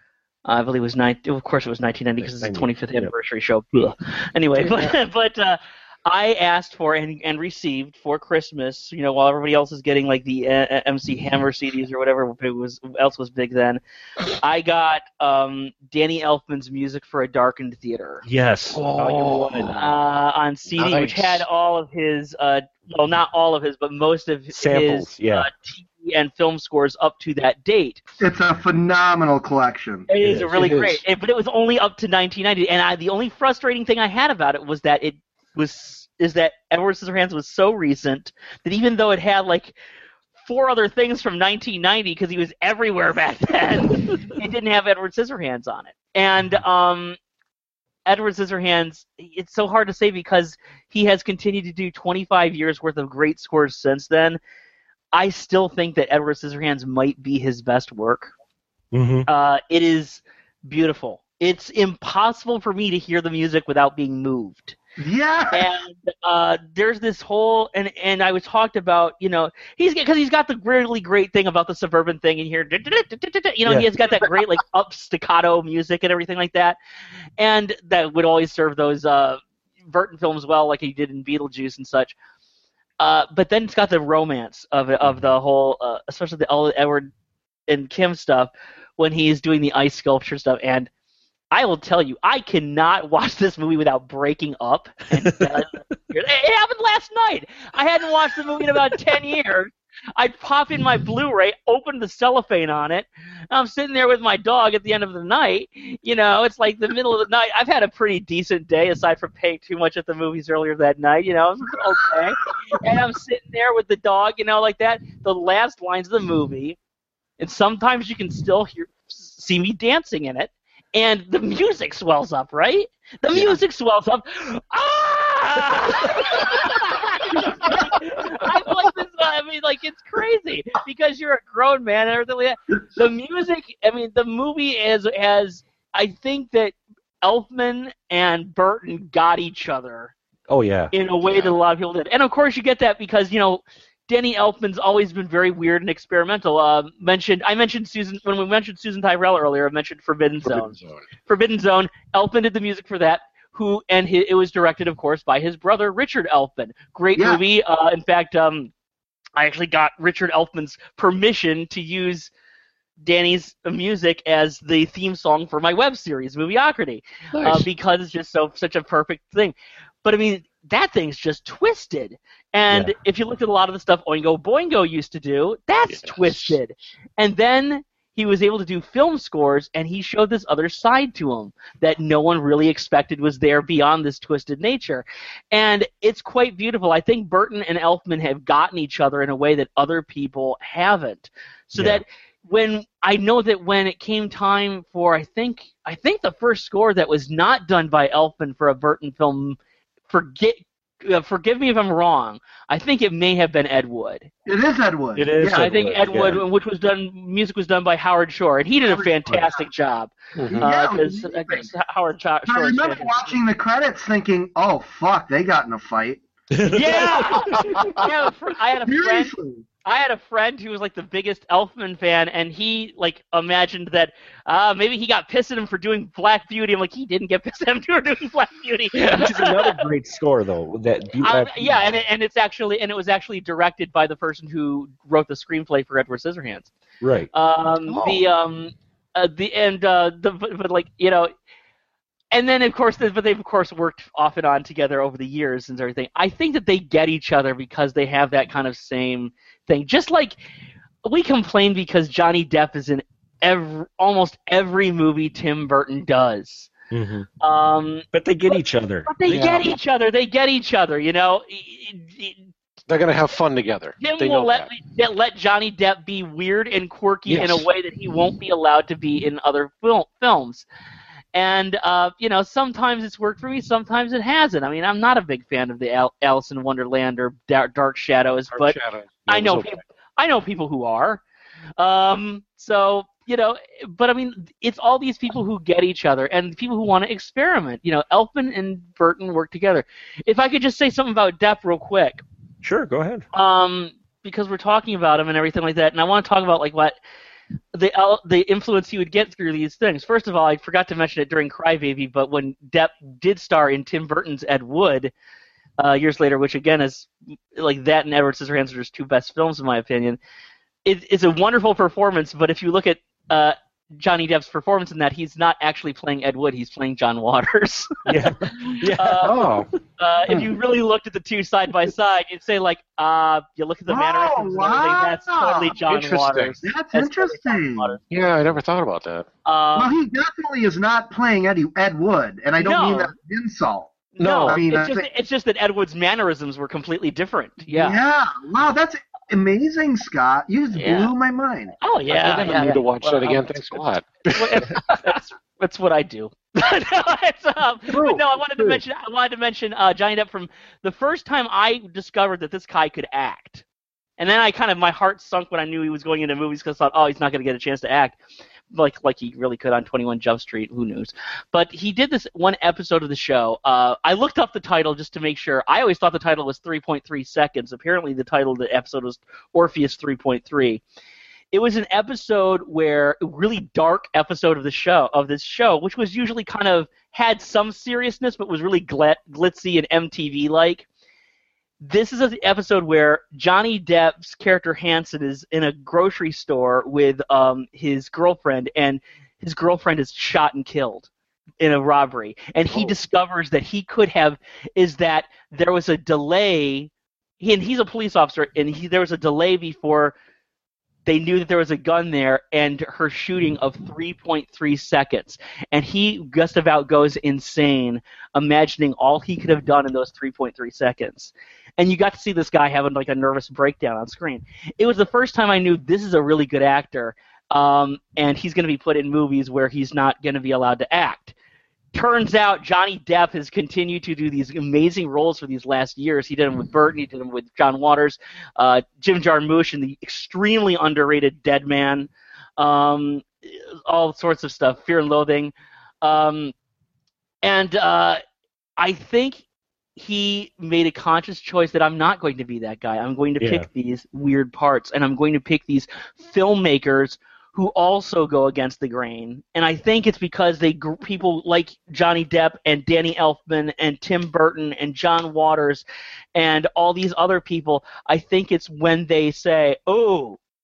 I believe it was nine. Of course, it was nineteen ninety because it's the ninety, twenty-fifth yeah. anniversary show. Ugh. Anyway, but but uh, I asked for and and received for Christmas. You know, while everybody else is getting like the uh, M C Hammer C Ds or whatever it was else was big then, I got um, Danny Elfman's Music for a Darkened Theater. Yes. Oh, Uh, on C D, which Nice. had all of his, uh, well, not all of his, but most of Samples, his yeah. uh, T V and film scores up to that date. It's a phenomenal collection. It is is, really it great, is. It- but it was only up to nineteen ninety. And I, the only frustrating thing I had about it was that it was is that Edward Scissorhands was so recent that even though it had like four other things from nineteen ninety because he was everywhere back then, it didn't have Edward Scissorhands on it. And um, Edward Scissorhands, it's so hard to say because he has continued to do twenty-five years worth of great scores since then. I still think that Edward Scissorhands might be his best work. Mm-hmm. Uh, it is beautiful. It's impossible for me to hear the music without being moved. Yeah. And uh, there's this whole and and I was talked about, you know, he's because he's got the really great thing about the suburban thing in here. You know, Yeah. he has got that great like up staccato music and everything like that, and that would always serve those uh, Burton films well, like he did in Beetlejuice and such. Uh, but then it's got the romance of it, of the whole, uh, especially the El- Edward and Kim stuff when he's doing the ice sculpture stuff. And I will tell you, I cannot watch this movie without breaking up. And uh, it happened last night. I hadn't watched the movie in about ten years. I'd pop in my Blu-ray, open the cellophane on it, and I'm sitting there with my dog at the end of the night. You know, it's like the middle of the night. I've had a pretty decent day, aside from paying too much at the movies earlier that night. You know, okay. And I'm sitting there with the dog, you know, like that. The last lines of the movie, and sometimes you can still hear, see me dancing in it, and the music swells up, right? The Yeah. music swells up. Ah! I'm like this. I mean, like it's crazy because you're a grown man and everything like that. The music. I mean, the movie is has. I think that Elfman and Burton got each other Oh, yeah. in a way that a lot of people did, and of course you get that because you know. Danny Elfman's always been very weird and experimental. Uh, mentioned, I mentioned Susan when we mentioned Susan Tyrell earlier. I mentioned Forbidden Zone. Forbidden Zone. Forbidden Zone. Elfman did the music for that. Who and hi it was directed, of course, by his brother Richard Elfman. Great Yeah. movie. Uh, in fact, um, I actually got Richard Elfman's permission to use Danny's music as the theme song for my web series, Movieocrity, Nice. uh, because it's just so such a perfect thing. But I mean, that thing's just twisted. And Yeah. if you looked at a lot of the stuff Oingo Boingo used to do, that's Yes. twisted. And then he was able to do film scores, and he showed this other side to him that no one really expected was there beyond this twisted nature. And it's quite beautiful. I think Burton and Elfman have gotten each other in a way that other people haven't. So Yeah. that when I know that when it came time for, I think I think the first score that was not done by Elfman for a Burton film, forget uh, forgive me if I'm wrong, I think it may have been Ed Wood. It is Ed Wood. It is Yeah. I think Ed yeah. Wood, which was done, music was done by Howard Shore, and he did a Howard Shore, fantastic job. Mhm. Yeah, Because it was amazing. Howard Shore. I remember watching the credits thinking, oh, fuck, they got in a fight. Yeah, I had a, fr- I had a friend. Seriously. I had a friend who was like the biggest Elfman fan, and he like imagined that uh, maybe he got pissed at him for doing Black Beauty. I'm like, he didn't get pissed at him for doing Black Beauty. Which is another great score, though. That you Um, yeah, and it, and it's actually and it was actually directed by the person who wrote the screenplay for Edward Scissorhands. right. Um, Oh. The um, uh, the and uh, the but, but like you know, and then of course, the, but they've of course worked off and on together over the years and everything. I think that they get each other because they have that kind of same thing. Just like we complain because Johnny Depp is in every almost every movie Tim Burton does. hmm Um, But they get each other. but they Yeah. get each other. They get each other. You know. It- it- They're gonna have fun together. Tim They will know let that. let Johnny Depp be weird and quirky Yes. in a way that he won't be allowed to be in other fil- films. And uh, you know, sometimes it's worked for me, sometimes it hasn't. I mean, I'm not a big fan of the Al- Alice in Wonderland or Dark, Dark Shadows, Dark but Shadows. I Yeah, know it was okay. people. I know people who are. Um, so you know, but I mean, it's all these people who get each other and people who want to experiment. You know, Elfman and Burton work together. If I could just say something about Depp real quick. Sure, go ahead. Um, because we're talking about him and everything like that, and I want to talk about like what the el- the influence he would get through these things. First of all, I forgot to mention it during Crybaby, but when Depp did star in Tim Burton's Ed Wood uh, years later, which again is like that and Edward Scissorhands are his two best films in my opinion, it, it's a wonderful performance. But if you look at uh, Johnny Depp's performance in that, he's not actually playing Ed Wood, he's playing John Waters. Yeah. Yeah. Uh, Oh, Uh, if you really looked at the two side by side, you'd say like, uh, you look at the Oh, mannerisms and everything. That's wow. totally John Interesting. Waters. That's That's totally John interesting. Waters. yeah, I never thought about that. Um, Well, he definitely is not playing Eddie Ed Wood, and I don't No. mean that as an insult. no, I mean, it's I just think- it's just that Ed Wood's mannerisms were completely different. Yeah. Yeah. Wow, that's amazing, Scott. You just Yeah. blew my mind. Oh yeah. I never yeah, need yeah. to watch Well, that again. um, Thanks a lot. that's, that's what I do. no, it's, um, True, but no, I wanted true. to mention. I wanted to mention uh, Johnny Depp from the first time I discovered that this guy could act, and then I kind of my heart sunk when I knew he was going into movies because I thought, oh, he's not going to get a chance to act, like like he really could on twenty-one Jump Street. Who knows? But he did this one episode of the show. Uh, I looked up the title just to make sure. I always thought the title was three point three seconds. Apparently, the title of the episode was Orpheus three point three. It was an episode where a really dark episode of the show of this show, which was usually kind of had some seriousness, but was really glit- glitzy and M T V like. This is an episode where Johnny Depp's character Hanson is in a grocery store with um, his girlfriend, and his girlfriend is shot and killed in a robbery, and he Oh. discovers that he could have is that there was a delay. He, and he's a police officer, and he, there was a delay before they knew that there was a gun there, and her shooting of three point three seconds. And he just about goes insane, imagining all he could have done in those three point three seconds. And you got to see this guy having like a nervous breakdown on screen. It was the first time I knew this is a really good actor, um, and he's going to be put in movies where he's not going to be allowed to act. Turns out Johnny Depp has continued to do these amazing roles for these last years. He did them with Burton, he did them with John Waters, uh, Jim Jarmusch in the extremely underrated Dead Man, um, all sorts of stuff, Fear and Loathing. Um, and uh, I think he made a conscious choice that I'm not going to be that guy. I'm going to Yeah. pick these weird parts, and I'm going to pick these filmmakers who also go against the grain. And I think it's because they gr- people like Johnny Depp and Danny Elfman and Tim Burton and John Waters and all these other people, I think it's when they say, oh,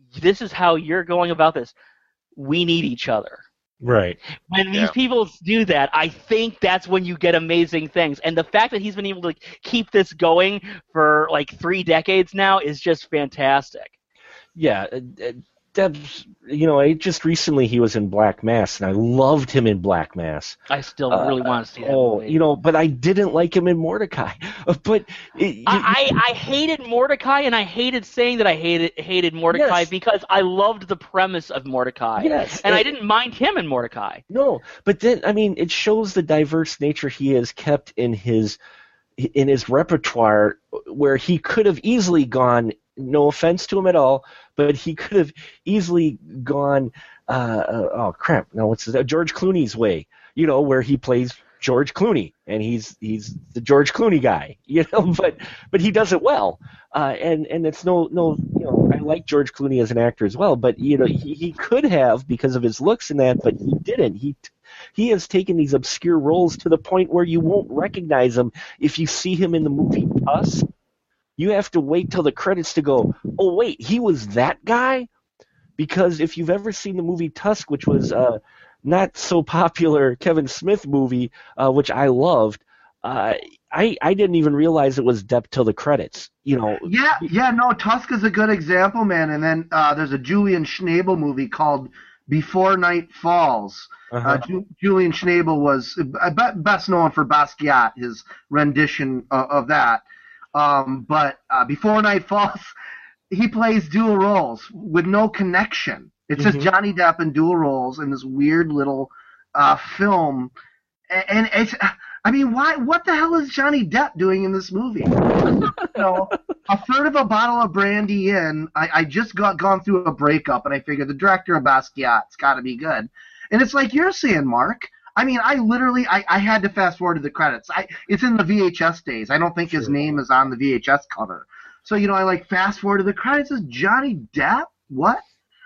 this is how you're going about this. We need each other. Right. When these Yeah. people do that, I think that's when you get amazing things. And the fact that he's been able to keep this going for like three decades now is just fantastic. Yeah, uh, uh, Deb's, you know, I just recently he was in Black Mass, and I loved him in Black Mass. I still Uh, really want to see that Oh, movie. you know, but I didn't like him in Mordecai. But it, I, I, I hated Mordecai, and I hated saying that I hated hated Mordecai Yes. because I loved the premise of Mordecai. Yes, And I it- didn't mind him in Mordecai. no, but then I mean, it shows the diverse nature he has kept in his in his repertoire, where he could have easily gone. No offense to him at all, but he could have easily gone. Uh, uh, oh crap! Now what's his, uh, George Clooney's way? You know, where he plays George Clooney, and he's he's the George Clooney guy. You know, but but he does it well. Uh, and and it's no no you know I like George Clooney as an actor as well, but you know he, he could have because of his looks and that, but he didn't. He he has taken these obscure roles to the point where you won't recognize him if you see him in the movie Tusk. You have to wait till the credits to go, oh, wait, he was that guy? Because if you've ever seen the movie Tusk, which was a not so popular Kevin Smith movie, uh, which I loved, uh, I, I didn't even realize it was Depp till the credits. You know, Yeah, yeah, no, Tusk is a good example, man. And then uh, there's a Julian Schnabel movie called Before Night Falls. uh-huh. Uh, Ju- Julian Schnabel was uh, be- best known for Basquiat, his rendition uh, of that. Um, but uh, Before Night Falls, he plays dual roles with no connection. It's just Mhm. Johnny Depp in dual roles in this weird little uh, film. A- And it's, I mean, why? What the hell is Johnny Depp doing in this movie? You know, a third of a bottle of brandy in, I, I just got gone through a breakup, and I figured the director of Basquiat's got to be good. And it's like you're saying, Mark. I mean, I literally, I, I had to fast forward to the credits. I, it's in the V H S days. I don't think his Sure. name is on the V H S cover. So, you know, I like fast forward to the credits. Is Johnny Depp? What?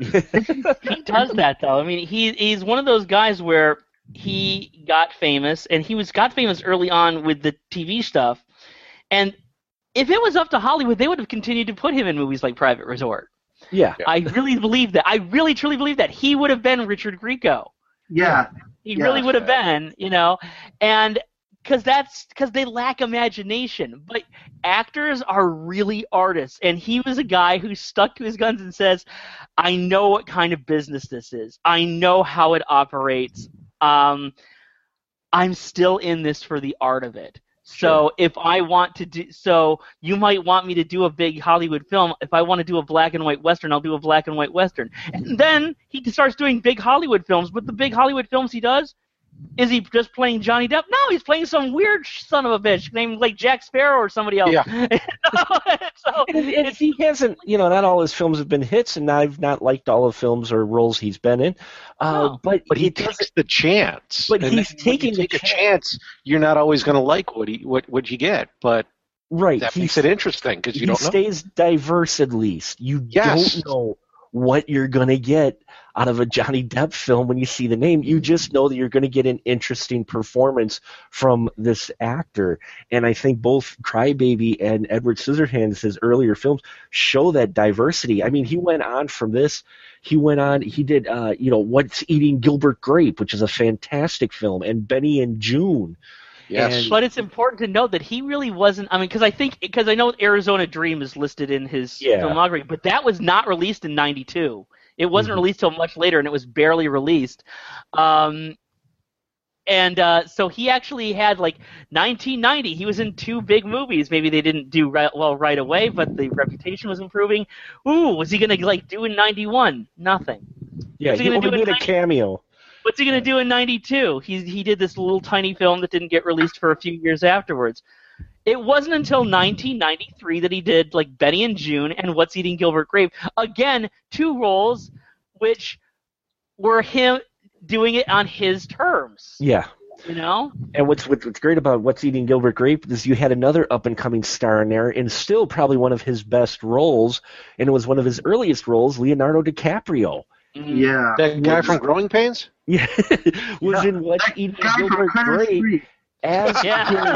He does that, though. I mean, he he's one of those guys where he got famous, and he was got famous early on with the T V stuff. And if it was up to Hollywood, they would have continued to put him in movies like Private Resort. Yeah. I really believe that. I really, truly believe that. He would have been Richard Grieco. Yeah. He Yeah. really would have been, you know, and because that's because they lack imagination. But actors are really artists, and he was a guy who stuck to his guns and says, "I know what kind of business this is. I know how it operates. Um, I'm still in this for the art of it." So if I want to do, so you might want me to do a big Hollywood film. If I want to do a black and white Western, I'll do a black and white Western. And then he starts doing big Hollywood films. But the big Hollywood films he does, is he just playing Johnny Depp? No, he's playing some weird son of a bitch named like Jack Sparrow or somebody else. Yeah. so And, and it's, he hasn't, you know, not all his films have been hits, and I've not liked all the films or roles he's been in. Uh, No. but But he it doesn't- takes the chance. But And he's then when taking you the take a chance. chance. You're not always going to like what he what what you get, but right. that he's- makes it interesting because you he don't know. stays diverse at least. You Yes. don't know what you're going to get out of a Johnny Depp film when you see the name. You just know that you're going to get an interesting performance from this actor. And I think both Crybaby and Edward Scissorhands, his earlier films, show that diversity. I mean, he went on from this. He went on, he did, uh, you know, What's Eating Gilbert Grape, which is a fantastic film, and Benny and June. Yes. And- but it's important to note that he really wasn't. I mean, because I think because I know Arizona Dream is listed in his Yeah. filmography, but that was not released in ninety-two. It wasn't Mhm. released till much later, and it was barely released. Um, and uh, so he actually had like nineteen ninety. He was in two big movies. Maybe they didn't do right, well right away, but the reputation was improving. Ooh, was he gonna like do in ninety-one? Nothing. Yeah, What's he he gonna only do in did a ninety cameo. What's he going to do in ninety-two? He he did this little tiny film that didn't get released for a few years afterwards. It wasn't until nineteen ninety-three that he did like Benny and June and What's Eating Gilbert Grape. Again, two roles which were him doing it on his terms. Yeah. You know? And what's what's great about What's Eating Gilbert Grape is you had another up-and-coming star in there, and still probably one of his best roles, and it was one of his earliest roles, Leonardo DiCaprio. Mhm. Yeah. That guy from Growing Pains? Yeah, was Yeah. in What's That Eating guy from Gilbert Critter Grape. Street. as Yeah.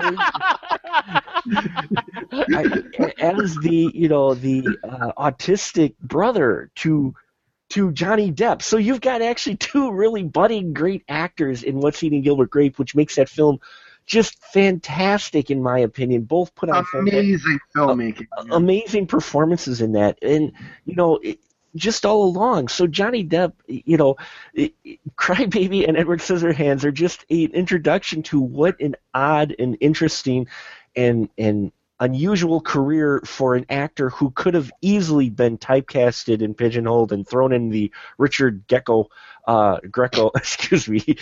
I, as the you know the uh, autistic brother to to Johnny Depp. So you've got actually two really budding great actors in What's Eating Gilbert Grape, which makes that film just fantastic in my opinion. Both put on Amazing filmmaking. uh, yeah. amazing performances in that, and you know. It, just all along. So Johnny Depp, you know, it, it, Crybaby and Edward Scissorhands are just an introduction to what an odd and interesting and and unusual career for an actor who could have easily been typecasted and pigeonholed and thrown in the Richard Gecko, uh, Greco, excuse me. See,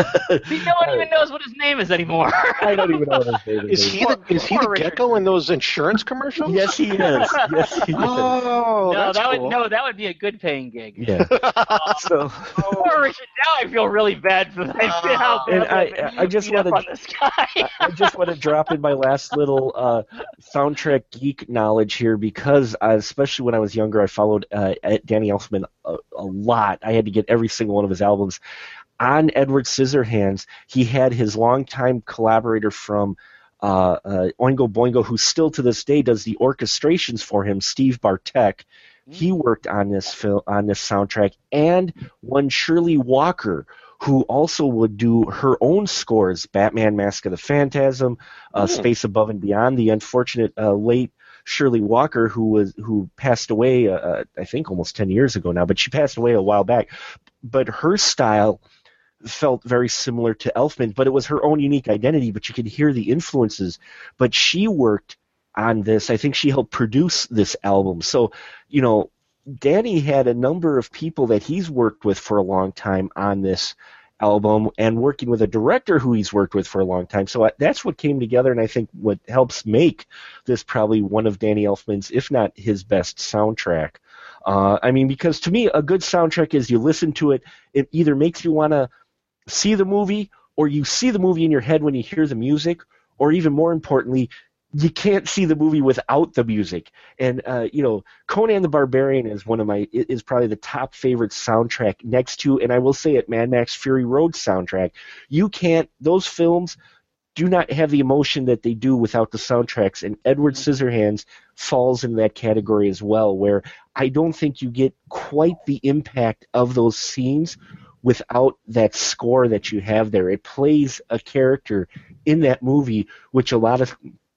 no one even knows what his name is anymore. I don't even know what his name is. Is he the, is he the Poor Richard. gecko in those insurance commercials? Yes, he is. Yes, he is. Oh, no, that's that cool. would no, that would be a good paying gig. Yeah. So. Poor Richard. Now I feel really bad for that. How And bad I- I just beat up wanted- on this guy. I- I just want to drop in my last little uh, soundtrack geek knowledge here because, uh, especially when I was younger, I followed uh, Danny Elfman a, a lot. I had to get every single one of his albums. On Edward Scissorhands, he had his longtime collaborator from uh, uh, Oingo Boingo, who still to this day does the orchestrations for him, Steve Bartek. He worked on this film, on this soundtrack, and one Shirley Walker, who also would do her own scores, Batman, Mask of the Phantasm, uh, Space Above and Beyond. The unfortunate uh, late Shirley Walker, who was who passed away, uh, I think almost ten years ago now, but she passed away a while back. But her style felt very similar to Elfman, but it was her own unique identity, but you could hear the influences. But she worked on this. I think she helped produce this album. So, you know, Danny had a number of people that he's worked with for a long time on this album and working with a director who he's worked with for a long time. So that's what came together, and I think what helps make this probably one of Danny Elfman's, if not his best soundtrack. Uh, I mean, because to me, a good soundtrack is you listen to it, it either makes you want to see the movie, or you see the movie in your head when you hear the music, or even more importantly, you can't see the movie without the music. And uh, you know, Conan the Barbarian is one of my is probably the top favorite soundtrack next to, and I will say it, Mad Max Fury Road soundtrack. You can't; those films do not have the emotion that they do without the soundtracks. And Edward Scissorhands falls in that category as well, where I don't think you get quite the impact of those scenes without that score that you have there. It plays a character in that movie, which a lot of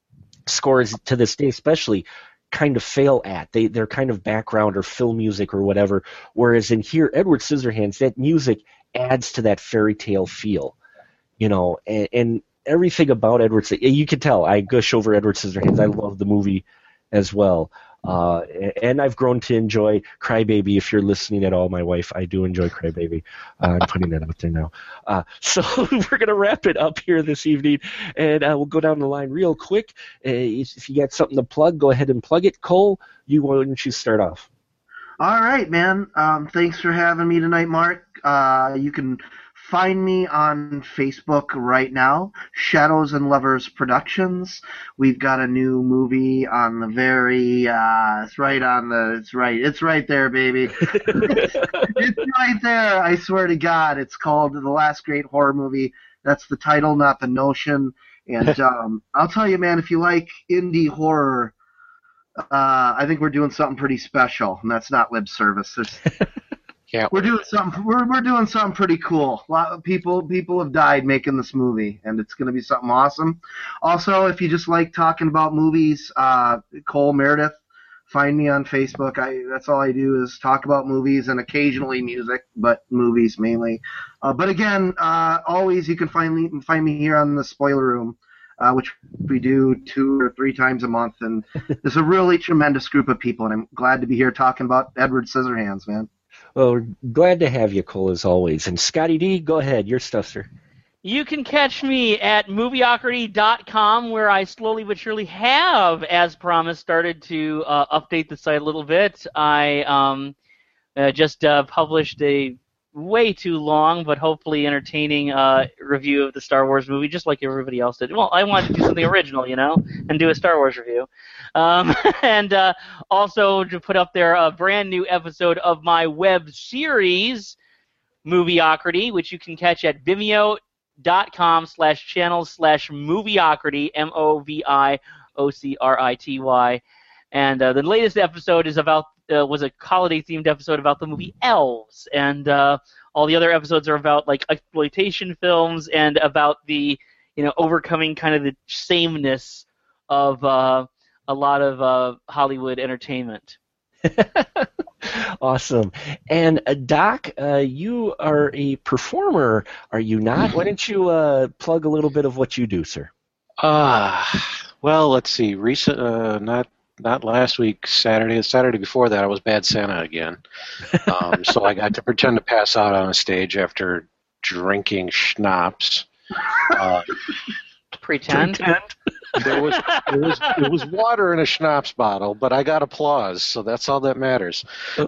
scores to this day especially kind of fail at. They, they're kind of background or film music or whatever, whereas in here, Edward Scissorhands, that music adds to that fairy tale feel, you know, and, and everything about Edward, you can tell I gush over Edward Scissorhands. I love the movie as well. Uh, and I've grown to enjoy Crybaby. If you're listening at all, my wife, I do enjoy Crybaby. Uh, I'm putting that out there now. Uh, so we're going to wrap it up here this evening, and uh, we'll go down the line real quick. Uh, if you got something to plug, go ahead and plug it. Cole, you why don't you start off? All right, man. Um, thanks for having me tonight, Mark. Uh, you can find me on Facebook right now, Shadows and Lovers Productions. We've got a new movie on the very, uh, it's right on the, it's right, it's right there, baby. it's, it's right there, I swear to God. It's called The Last Great Horror Movie. That's the title, not the notion. And um, I'll tell you, man, if you like indie horror, uh, I think we're doing something pretty special, and that's not lip service. It's, Yeah. We're doing something. We're we're doing something pretty cool. A lot of people people have died making this movie, and it's going to be something awesome. Also, if you just like talking about movies, uh, Cole Meredith, find me on Facebook. I that's all I do is talk about movies and occasionally music, but movies mainly. Uh, but again, uh, always you can find me find me here on the Spoiler Room, uh, which we do two or three times a month, and there's a really tremendous group of people, and I'm glad to be here talking about Edward Scissorhands, man. Well, we're glad to have you, Cole, as always. And Scotty D, go ahead. Your stuff, sir. You can catch me at movieocrity dot com, where I slowly but surely have, as promised, started to uh, update the site a little bit. I um, uh, just uh, published a way too long but hopefully entertaining uh, review of the Star Wars movie, just like everybody else did. Well, I wanted to do something original, you know, and do a Star Wars review. Um, and uh, also to put up there a brand new episode of my web series, Movieocrity, which you can catch at Vimeo dot com slash channels slash moviocrity, M O V I O C R I T Y. And uh, the latest episode is about uh, was a holiday-themed episode about the movie Elves. And uh, all the other episodes are about like exploitation films and about the, you know, overcoming kind of the sameness of uh, a lot of uh, Hollywood entertainment. Awesome. And uh, Doc, uh, you are a performer, are you not? Why don't you uh, plug a little bit of what you do, sir? Ah, uh, well, let's see. Recent, uh, not not last week, Saturday. The Saturday before that, I was Bad Santa again. Um, so I got to pretend to pass out on a stage after drinking schnapps. Uh, pretend. pretend. There was, there was it was water in a schnapps bottle, but I got applause, so that's all that matters.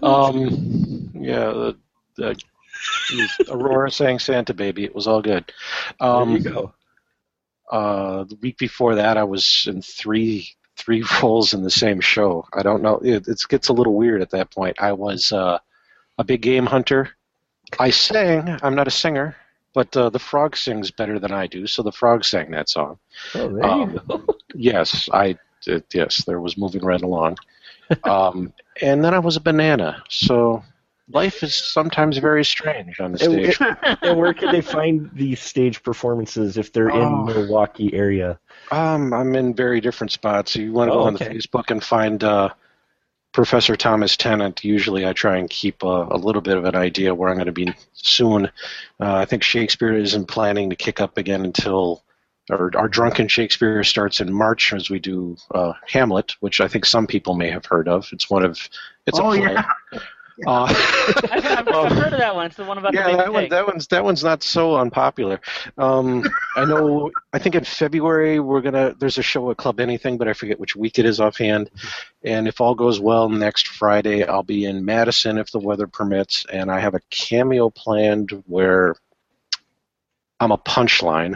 Um, yeah, the, the, Aurora sang Santa Baby. It was all good. Um, there you go. Uh, the week before that, I was in three three roles in the same show. I don't know. It, it gets a little weird at that point. I was uh, a big game hunter. I sang. I'm not a singer. But uh, the frog sings better than I do, so the frog sang that song. Oh, there um, you go. Yes, I uh, yes, there was moving right along. Um, and then I was a banana. So life is sometimes very strange on the stage. And, and where can they find these stage performances if they're in Oh. Milwaukee area? Um, I'm in very different spots. You want to Oh, go on okay. the Facebook and find uh, Professor Thomas Tennant. Usually I try and keep a, a little bit of an idea where I'm going to be soon. Uh, I think Shakespeare isn't planning to kick up again until our, our Drunken Shakespeare starts in March as we do uh, Hamlet, which I think some people may have heard of. It's one of it's Oh a play. yeah. Uh, I've, I've, I've heard of that one. It's the one about yeah, the baby that one, pig. that one's that one's not so unpopular. Um, I know. I think in February we're gonna. There's a show at Club Anything, but I forget which week it is offhand. And if all goes well, next Friday I'll be in Madison if the weather permits, and I have a cameo planned where I'm a punchline.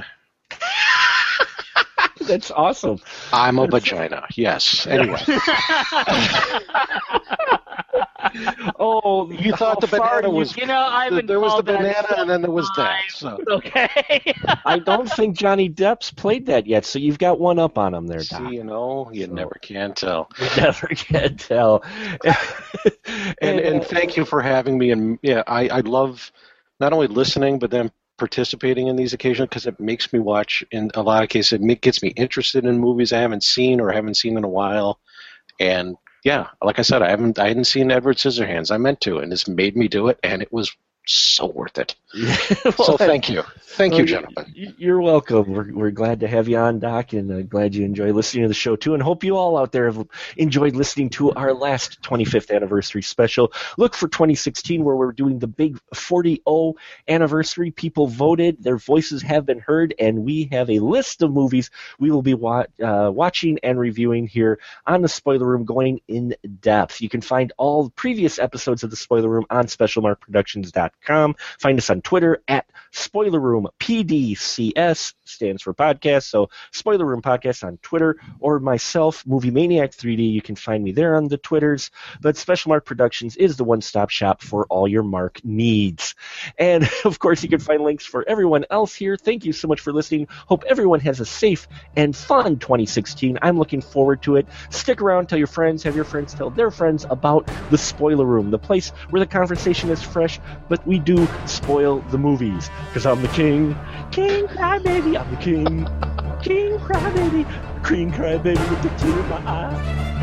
That's awesome. I'm a vagina. Yes. Anyway, Oh, you thought the how far banana you- was. You know, I've been there was the called that banana, so and then there was that. times. So. Okay. I don't think Johnny Depp's played that yet, so you've got one up on him there, Doc. See, you know, you So- never can tell. You never can tell. And and uh, thank you for having me. And yeah, I, I love not only listening, but then participating in these occasions because it makes me watch. In a lot of cases, it ma- gets me interested in movies I haven't seen or haven't seen in a while. And yeah, like I said, I haven't I hadn't seen Edward Scissorhands. I meant to, and it's made me do it, and it was so worth it. well, So thank you, thank well, you, gentlemen. y- You're welcome. We're, we're glad to have you on, Doc, and uh, glad you enjoy listening to the show, too, and hope you all out there have enjoyed listening to our last twenty-fifth anniversary special. Look for twenty sixteen, where we're doing the big forty-oh anniversary. People voted. Their voices have been heard, and we have a list of movies we will be wa- uh, watching and reviewing here on the Spoiler Room, going in depth. You can find all previous episodes of the Spoiler Room on special mark productions dot com. Find us on Twitter at Spoiler Room P D C S, stands for podcast. So Spoiler Room Podcast on Twitter, or myself, Movie Maniac three D. You can find me there on the Twitters. But Special Mark Productions is the one-stop shop for all your Mark needs. And of course, you can find links for everyone else here. Thank you so much for listening. Hope everyone has a safe and fun twenty sixteen. I'm looking forward to it. Stick around, tell your friends, have your friends tell their friends about the Spoiler Room, the place where the conversation is fresh, but we do spoil the movies. Because I'm the king. King Crybaby. I'm the king. King Crybaby. King Crybaby with the tear in my eye.